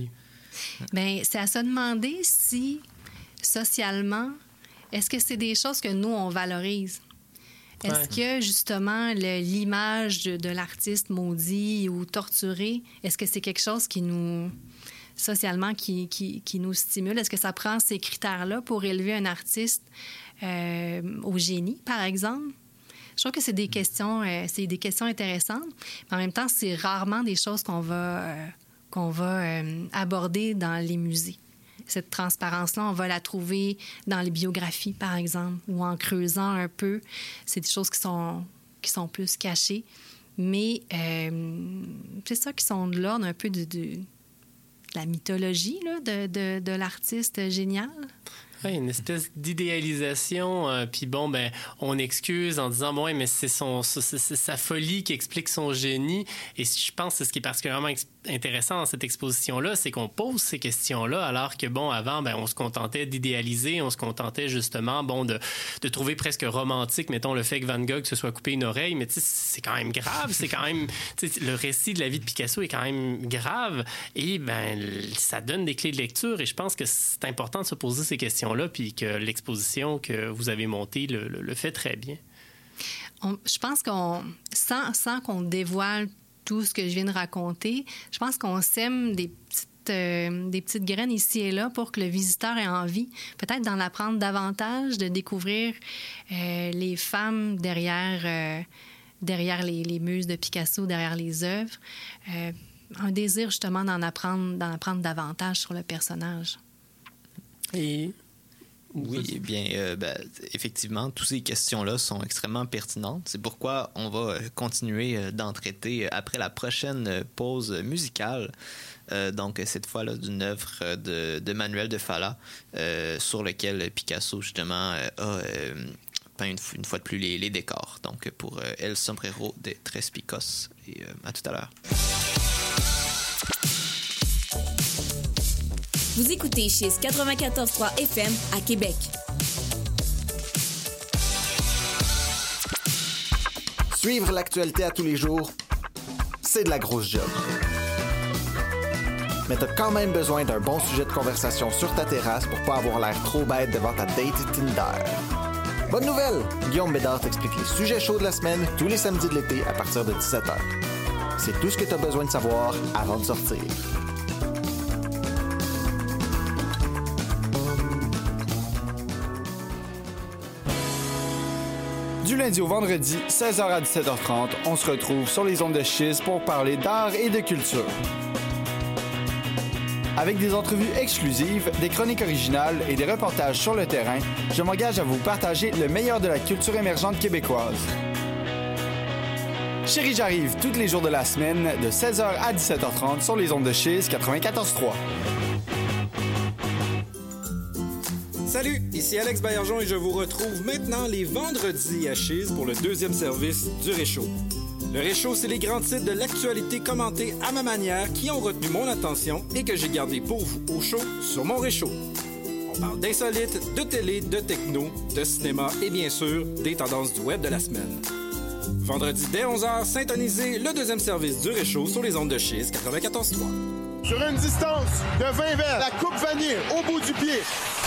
Bien, c'est à se demander si, socialement, est-ce que c'est des choses que nous, on valorise? Est-ce que, justement, l'image de l'artiste maudit ou torturé, est-ce que c'est quelque chose qui nous, socialement, qui nous stimule? Est-ce que ça prend ces critères-là pour élever un artiste au génie, par exemple? Je trouve que c'est des questions intéressantes, mais en même temps, c'est rarement des choses qu'on va aborder dans les musées. Cette transparence-là, on va la trouver dans les biographies, par exemple, ou en creusant un peu. C'est des choses qui sont plus cachées, mais c'est ça qui sont de l'ordre un peu de la mythologie là, de l'artiste génial. Oui, une espèce d'idéalisation. Puis bon, ben, on excuse en disant, bon, ouais, mais c'est sa folie qui explique son génie. Et je pense que c'est ce qui est particulièrement intéressant dans cette exposition-là, c'est qu'on pose ces questions-là, alors que, bon, avant, ben, on se contentait d'idéaliser, on se contentait justement, bon, de trouver presque romantique, mettons, le fait que Van Gogh se soit coupé une oreille, mais tu sais, c'est quand même grave, c'est quand même, tu sais, le récit de la vie de Picasso est quand même grave, et ben, ça donne des clés de lecture, et je pense que c'est important de se poser ces questions-là, puis que l'exposition que vous avez montée le fait très bien. Je pense sans qu'on dévoile tout ce que je viens de raconter, je pense qu'on sème des petites graines ici et là pour que le visiteur ait envie, peut-être d'en apprendre davantage, de découvrir les femmes derrière les muses de Picasso, derrière les œuvres. Un désir justement d'en apprendre davantage sur le personnage. Et... Oui, eh bien, effectivement, toutes ces questions-là sont extrêmement pertinentes. C'est pourquoi on va continuer d'en traiter après la prochaine pause musicale. Donc, cette fois-là, d'une œuvre de Manuel de Falla, sur lequel Picasso, justement, a peint une fois de plus les décors. Donc, pour El Sombrero de Tres Picos. Et à tout à l'heure. Vous écoutez chez 94.3 FM à Québec. Suivre l'actualité à tous les jours, c'est de la grosse job. Mais t'as quand même besoin d'un bon sujet de conversation sur ta terrasse pour pas avoir l'air trop bête devant ta date Tinder. Bonne nouvelle! Guillaume Bédard t'explique les sujets chauds de la semaine tous les samedis de l'été à partir de 17h. C'est tout ce que t'as besoin de savoir avant de sortir. Du lundi au vendredi, 16h à 17h30, on se retrouve sur les ondes de Chiz pour parler d'art et de culture. Avec des entrevues exclusives, des chroniques originales et des reportages sur le terrain, je m'engage à vous partager le meilleur de la culture émergente québécoise. Chérie, j'arrive tous les jours de la semaine de 16h à 17h30 sur les ondes de Chiz 94.3. Salut, ici Alex Baillargeon et je vous retrouve maintenant les vendredis à Chiz pour le deuxième service du Réchaud. Le Réchaud, c'est les grands titres de l'actualité commentés à ma manière qui ont retenu mon attention et que j'ai gardé pour vous au chaud sur mon Réchaud. On parle d'insolites, de télé, de techno, de cinéma et bien sûr des tendances du web de la semaine. Vendredi dès 11h, syntonisez le deuxième service du Réchaud sur les ondes de Chiz 94.3. Sur une distance de 20 mètres, la coupe vanille au bout du pied.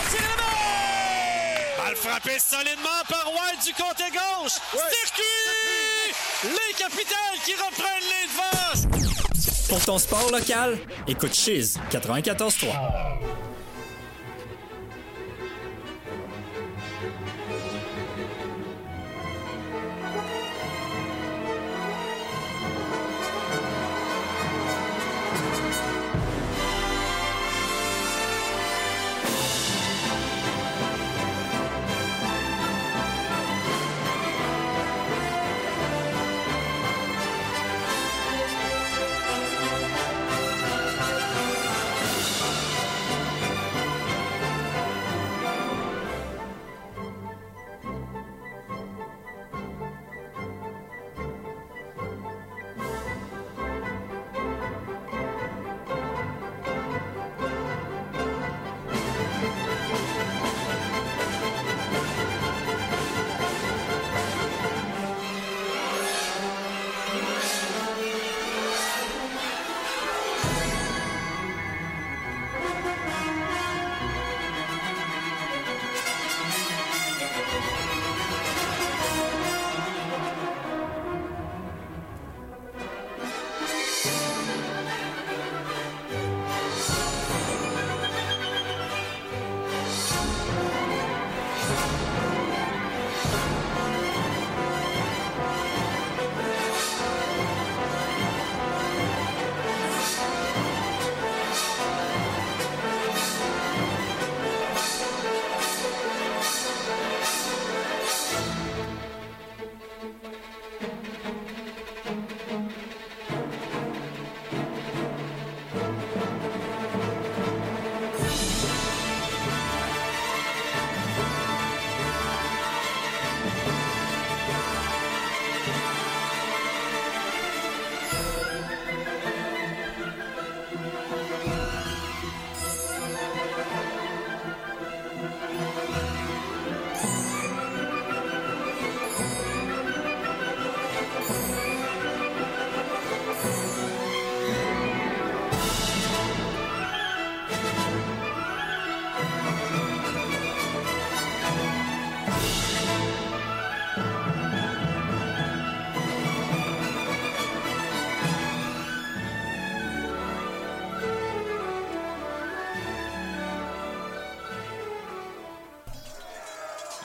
Balle frappée solidement par White du côté gauche. Circuit! Les Capitals qui reprennent les devants. Pour ton sport local, écoute Chiz 94.3.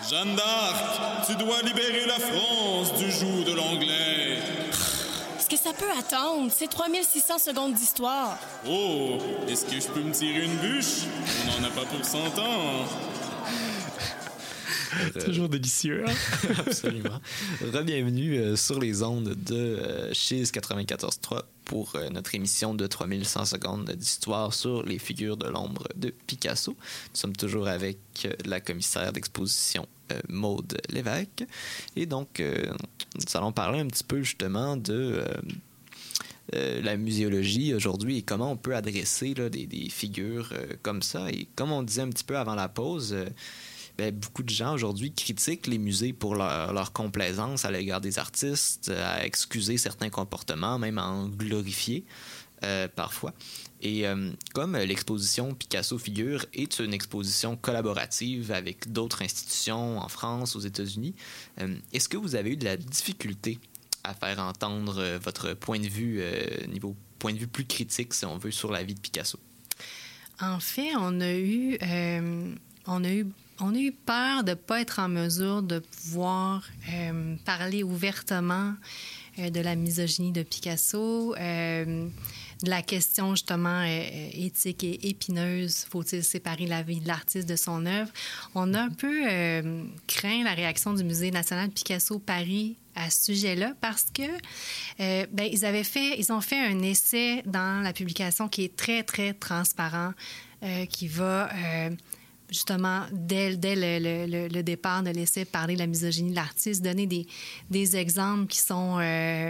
Jeanne d'Arc, tu dois libérer la France du joug de l'anglais. Est-ce que ça peut attendre? C'est 3600 secondes d'histoire. Oh, est-ce que je peux me tirer une bûche? On n'en a pas pour 100 ans. Toujours délicieux. Hein? Absolument. Re-bienvenue sur les ondes de Chiz 94.3 pour notre émission de 3100 secondes d'histoire sur les figures de l'ombre de Picasso. Nous sommes toujours avec la commissaire d'exposition Maude Lévesque. Et donc, nous allons parler un petit peu justement de la muséologie aujourd'hui et comment on peut adresser là, des figures comme ça. Et comme on disait un petit peu avant la pause, beaucoup de gens aujourd'hui critiquent les musées pour leur complaisance à l'égard des artistes, à excuser certains comportements, même à en glorifier parfois. Et comme l'exposition Picasso Figures est une exposition collaborative avec d'autres institutions en France, aux États-Unis, est-ce que vous avez eu de la difficulté à faire entendre votre point de vue, niveau point de vue plus critique, si on veut, sur la vie de Picasso? En fait, on a eu peur de ne pas être en mesure de pouvoir parler ouvertement de la misogynie de Picasso, de la question justement éthique et épineuse, faut-il séparer la vie de l'artiste de son œuvre. On a un peu craint la réaction du Musée national Picasso Paris à ce sujet-là parce que ils ont fait un essai dans la publication qui est très, très transparent, qui va justement, dès le départ de l'essai, parler de la misogynie de l'artiste, donner des exemples qui sont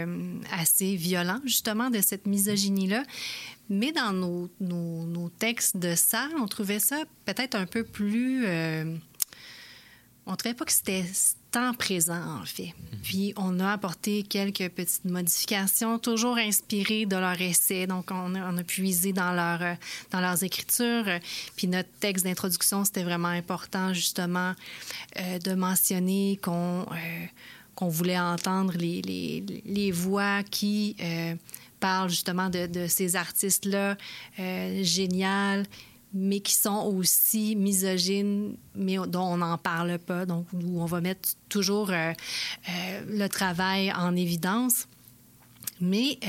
assez violents, justement, de cette misogynie-là. Mais dans nos textes de salle, on trouvait ça peut-être un peu plus... on ne trouvait pas que c'était tant présent, en fait. Puis, on a apporté quelques petites modifications, toujours inspirées de leur essai. Donc, on a puisé dans leurs écritures. Puis, notre texte d'introduction, c'était vraiment important, justement, de mentionner qu'on voulait entendre les voix qui parlent, justement, de ces artistes-là géniales, mais qui sont aussi misogynes, mais dont on n'en parle pas. Donc, où on va mettre toujours le travail en évidence. Mais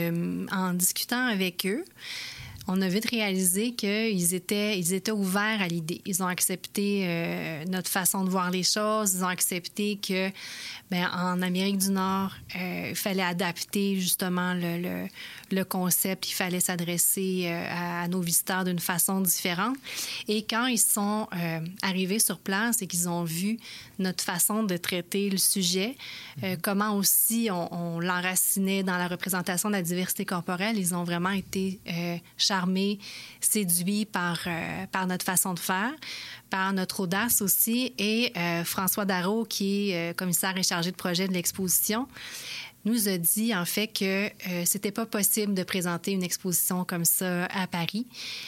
en discutant avec eux, on a vite réalisé qu'ils étaient ouverts à l'idée. Ils ont accepté notre façon de voir les choses. Ils ont accepté que, en Amérique du Nord, il fallait adapter justement le concept. Il fallait s'adresser à nos visiteurs d'une façon différente. Et quand ils sont arrivés sur place et qu'ils ont vu notre façon de traiter le sujet, comment aussi on l'enracinait dans la représentation de la diversité corporelle, ils ont vraiment été charmés, séduits par notre façon de faire, par notre audace aussi. Et François Darreau, qui est commissaire et chargé de projet de l'exposition, nous a dit en fait que c'était pas possible de présenter une exposition comme ça à Paris.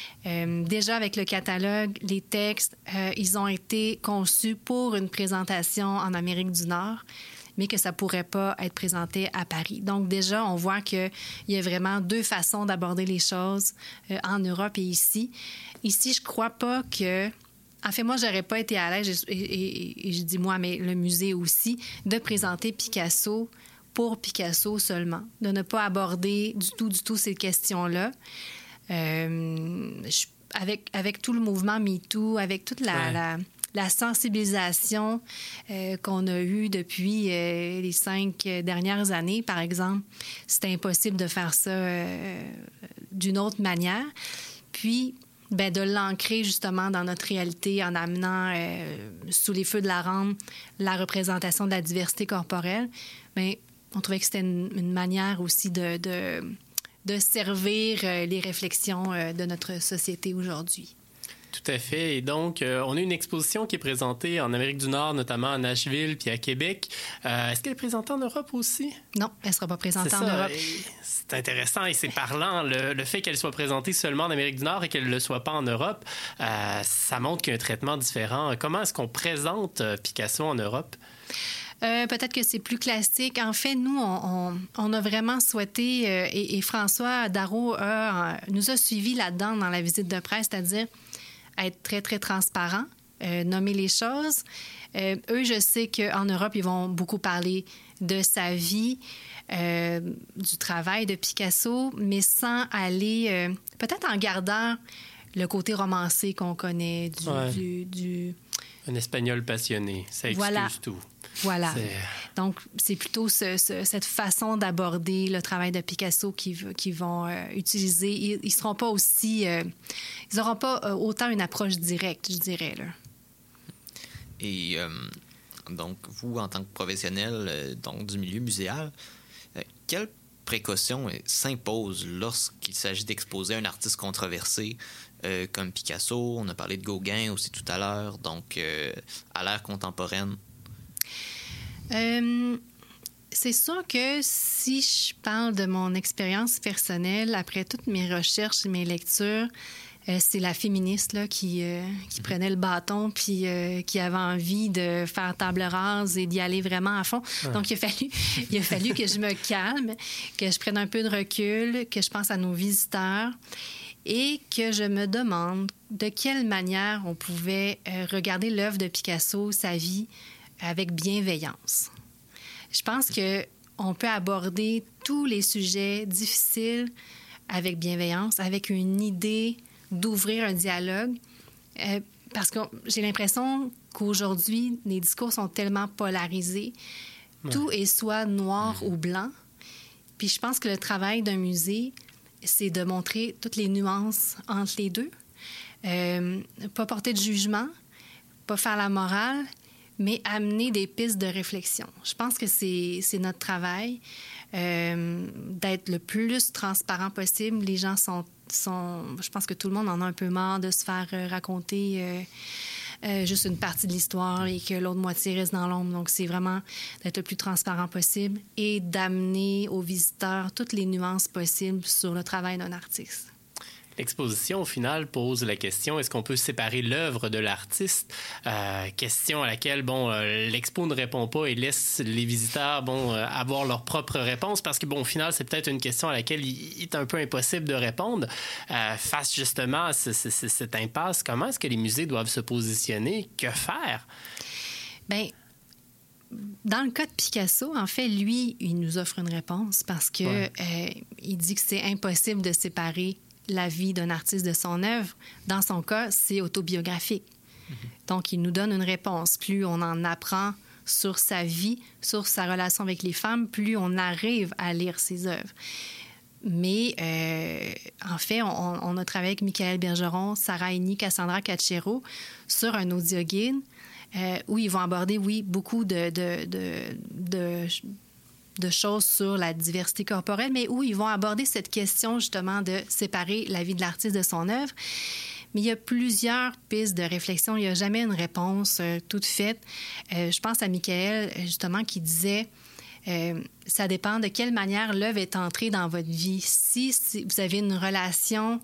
Déjà avec le catalogue, les textes, ils ont été conçus pour une présentation en Amérique du Nord, mais que ça pourrait pas être présenté à Paris. Donc déjà, on voit qu'il y a vraiment deux façons d'aborder les choses en Europe et ici. Ici, je crois pas que... En fait, moi, j'aurais pas été à l'aise, et je dis moi, mais le musée aussi, de présenter Picasso pour Picasso seulement, de ne pas aborder du tout ces questions-là. Avec tout le mouvement MeToo, avec toute la sensibilisation qu'on a eue depuis les 5 dernières années, par exemple, c'était impossible de faire ça d'une autre manière. Puis, de l'ancrer justement dans notre réalité en amenant sous les feux de la rampe la représentation de la diversité corporelle, on trouvait que c'était une manière aussi de servir les réflexions de notre société aujourd'hui. Tout à fait. Et donc, on a une exposition qui est présentée en Amérique du Nord, notamment à Nashville puis à Québec. Est-ce qu'elle est présentée en Europe aussi? Non, elle ne sera pas présentée en Europe. C'est intéressant et c'est parlant. Le fait qu'elle soit présentée seulement en Amérique du Nord et qu'elle ne le soit pas en Europe, ça montre qu'il y a un traitement différent. Comment est-ce qu'on présente Picasso en Europe? Peut-être que c'est plus classique. En fait, nous, on a vraiment souhaité, et François Darreau nous a suivis là-dedans dans la visite de presse, c'est-à-dire être très, très transparent, nommer les choses. Eux, je sais qu'en Europe, ils vont beaucoup parler de sa vie, du travail de Picasso, mais sans aller... peut-être en gardant le côté romancé qu'on connaît du... Un Espagnol passionné, ça excuse tout. Voilà. Donc, c'est plutôt cette façon d'aborder le travail de Picasso qu'ils vont utiliser. Ils seront pas aussi... ils n'auront pas autant une approche directe, je dirais, là. Et donc, vous, en tant que professionnel donc, du milieu muséal, quelles précautions s'imposent lorsqu'il s'agit d'exposer un artiste controversé comme Picasso? On a parlé de Gauguin aussi tout à l'heure, donc à l'ère contemporaine. C'est sûr que si je parle de mon expérience personnelle, après toutes mes recherches et mes lectures, c'est la féministe là, qui prenait le bâton puis qui avait envie de faire table rase et d'y aller vraiment à fond. Ouais. Donc, il a fallu que je me calme, que je prenne un peu de recul, que je pense à nos visiteurs et que je me demande de quelle manière on pouvait regarder l'œuvre de Picasso, sa vie, avec bienveillance. Je pense qu'on peut aborder tous les sujets difficiles avec bienveillance, avec une idée d'ouvrir un dialogue, parce que j'ai l'impression qu'aujourd'hui, les discours sont tellement polarisés. Ouais. Tout est soit noir ou blanc. Puis je pense que le travail d'un musée, c'est de montrer toutes les nuances entre les deux. Pas porter de jugement, pas faire la morale, mais amener des pistes de réflexion. Je pense que c'est notre travail, d'être le plus transparent possible. Les gens sont... Je pense que tout le monde en a un peu marre de se faire raconter juste une partie de l'histoire et que l'autre moitié reste dans l'ombre. Donc, c'est vraiment d'être le plus transparent possible et d'amener aux visiteurs toutes les nuances possibles sur le travail d'un artiste. L'exposition, au final, pose la question, est-ce qu'on peut séparer l'œuvre de l'artiste? Question à laquelle, l'expo ne répond pas et laisse les visiteurs, avoir leur propre réponse parce que, au final, c'est peut-être une question à laquelle il est un peu impossible de répondre. Face, justement, à cette impasse, comment est-ce que les musées doivent se positionner? Que faire? Bien, dans le cas de Picasso, en fait, lui, il nous offre une réponse parce que il dit que c'est impossible de séparer la vie d'un artiste de son œuvre. Dans son cas, c'est autobiographique. Donc, il nous donne une réponse. Plus on en apprend sur sa vie, sur sa relation avec les femmes, plus on arrive à lire ses œuvres. Mais, en fait, on a travaillé avec Michael Bergeron, Sarah Eni, Cassandra Cachero sur un audioguide où ils vont aborder, beaucoup de choses sur la diversité corporelle, mais où ils vont aborder cette question, justement, de séparer la vie de l'artiste de son œuvre. Mais il y a plusieurs pistes de réflexion. Il n'y a jamais une réponse toute faite. Je pense à Michael, justement, qui disait ça dépend de quelle manière l'œuvre est entrée dans votre vie. Si vous avez une relation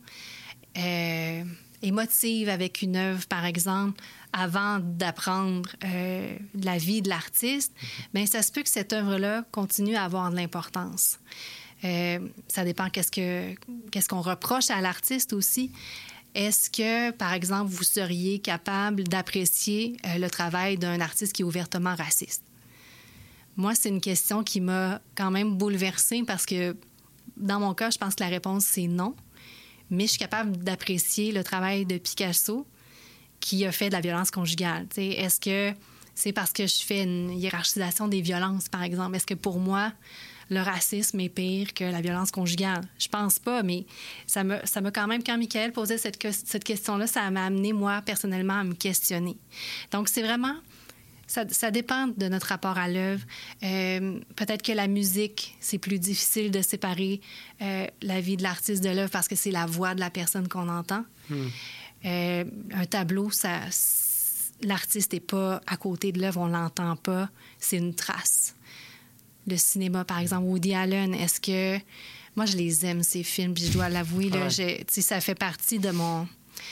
émotive avec une œuvre, par exemple, avant d'apprendre la vie de l'artiste, bien, ça se peut que cette œuvre-là continue à avoir de l'importance. Ça dépend qu'est-ce qu'on reproche à l'artiste aussi. Est-ce que, par exemple, vous seriez capable d'apprécier le travail d'un artiste qui est ouvertement raciste? Moi, c'est une question qui m'a quand même bouleversée parce que, dans mon cas, je pense que la réponse, c'est non. Mais je suis capable d'apprécier le travail de Picasso qui a fait de la violence conjugale. T'sais, est-ce que c'est parce que je fais une hiérarchisation des violences, par exemple? Est-ce que pour moi, le racisme est pire que la violence conjugale? Je pense pas, mais ça m'a quand même, quand Michael posait cette question-là, ça m'a amené, moi, personnellement, à me questionner. Donc, c'est vraiment... Ça dépend de notre rapport à l'œuvre. Peut-être que la musique, c'est plus difficile de séparer la vie de l'artiste de l'œuvre parce que c'est la voix de la personne qu'on entend. Un tableau, l'artiste n'est pas à côté de l'œuvre, on ne l'entend pas, c'est une trace. Le cinéma, par exemple, Woody Allen, est-ce que... Moi, je les aime, ces films, puis je dois l'avouer, là, ça fait partie de mon...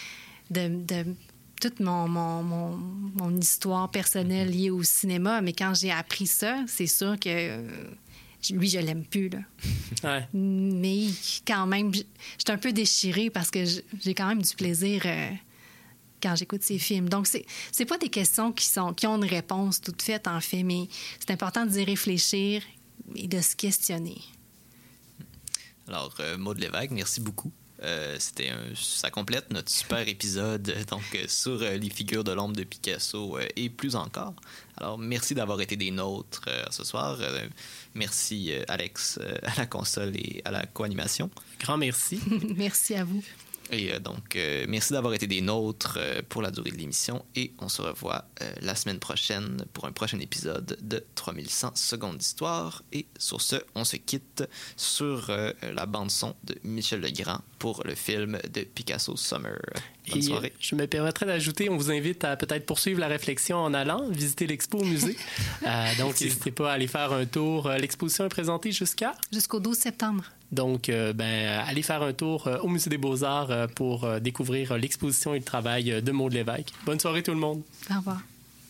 toute mon histoire personnelle liée au cinéma. Mais quand j'ai appris ça, c'est sûr que lui, je l'aime plus, là. Ouais. Mais quand même, j'étais un peu déchirée parce que j'ai quand même du plaisir quand j'écoute ces films. Donc, c'est pas des questions qui ont une réponse toute faite, en fait, mais c'est important d'y réfléchir et de se questionner. Alors, Maud Lévesque, merci beaucoup. Ça complète notre super épisode sur les figures de l'ombre de Picasso et plus encore. Alors, merci d'avoir été des nôtres ce soir. Merci, Alex, à la console et à la co-animation. Grand merci. Merci à vous. Et merci d'avoir été des nôtres pour la durée de l'émission. Et on se revoit la semaine prochaine pour un prochain épisode de 3100 secondes d'histoire. Et sur ce, on se quitte sur la bande-son de Michel Legrand pour le film de Picasso Summer. Bonne soirée. Je me permettrais d'ajouter, on vous invite à peut-être poursuivre la réflexion en allant visiter l'expo au musée. Donc, n'hésitez pas à aller faire un tour. L'exposition est présentée jusqu'au 12 septembre. Donc, allez faire un tour au Musée des Beaux-Arts pour découvrir l'exposition et le travail de Maud Lévesque. Bonne soirée tout le monde. Au revoir.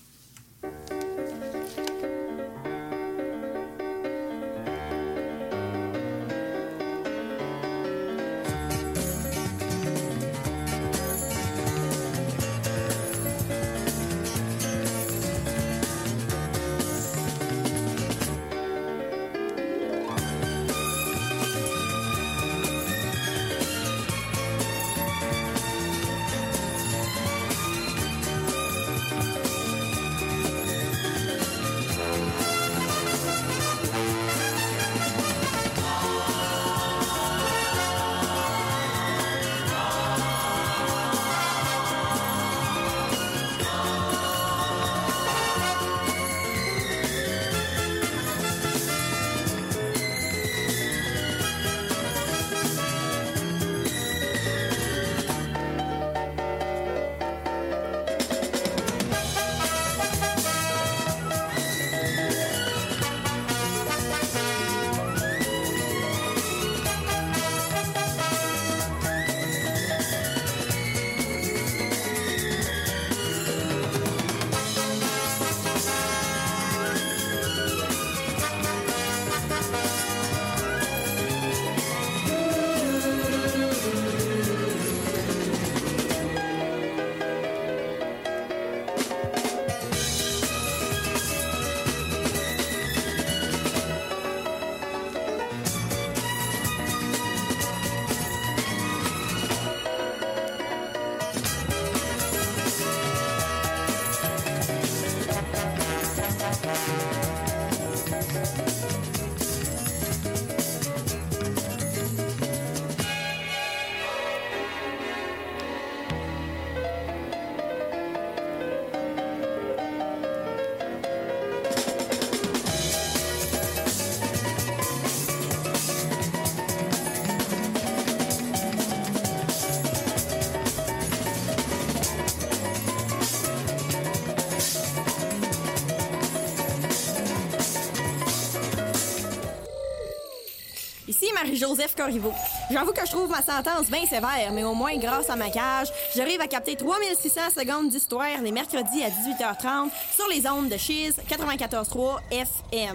Marie-Joseph Corriveau. J'avoue que je trouve ma sentence bien sévère, mais au moins, grâce à ma cage, j'arrive à capter 3600 secondes d'histoire les mercredis à 18h30 sur les ondes de Chiz 94.3 FM.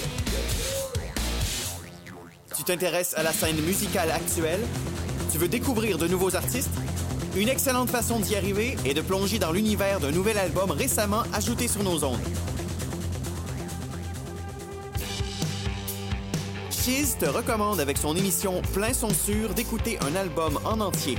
Tu t'intéresses à la scène musicale actuelle? Tu veux découvrir de nouveaux artistes? Une excellente façon d'y arriver est de plonger dans l'univers d'un nouvel album récemment ajouté sur nos ondes. Chiz te recommande avec son émission Plein son sûr d'écouter un album en entier.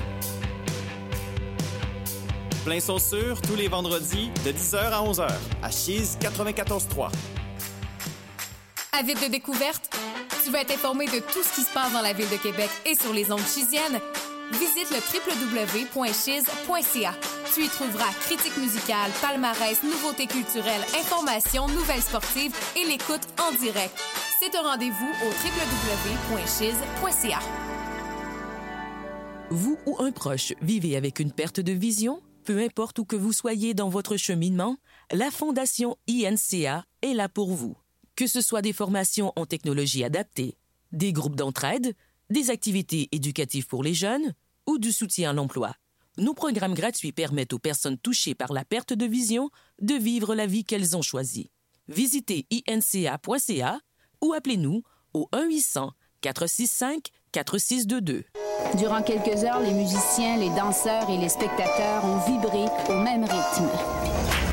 Plein son sûr tous les vendredis de 10h à 11h à Chiz 94.3. Avide de découverte? Tu veux être informé de tout ce qui se passe dans la ville de Québec et sur les ondes chiziennes? Visite le www.chiz.ca. Tu y trouveras critiques musicales, palmarès, nouveautés culturelles, informations, nouvelles sportives et l'écoute en direct. C'est un rendez-vous au www.chiz.ca. Vous ou un proche vivez avec une perte de vision? Peu importe où que vous soyez dans votre cheminement, la Fondation INCA est là pour vous. Que ce soit des formations en technologie adaptée, des groupes d'entraide, des activités éducatives pour les jeunes ou du soutien à l'emploi. Nos programmes gratuits permettent aux personnes touchées par la perte de vision de vivre la vie qu'elles ont choisie. Visitez inca.ca ou appelez-nous au 1-800-465-4622. Durant quelques heures, les musiciens, les danseurs et les spectateurs ont vibré au même rythme.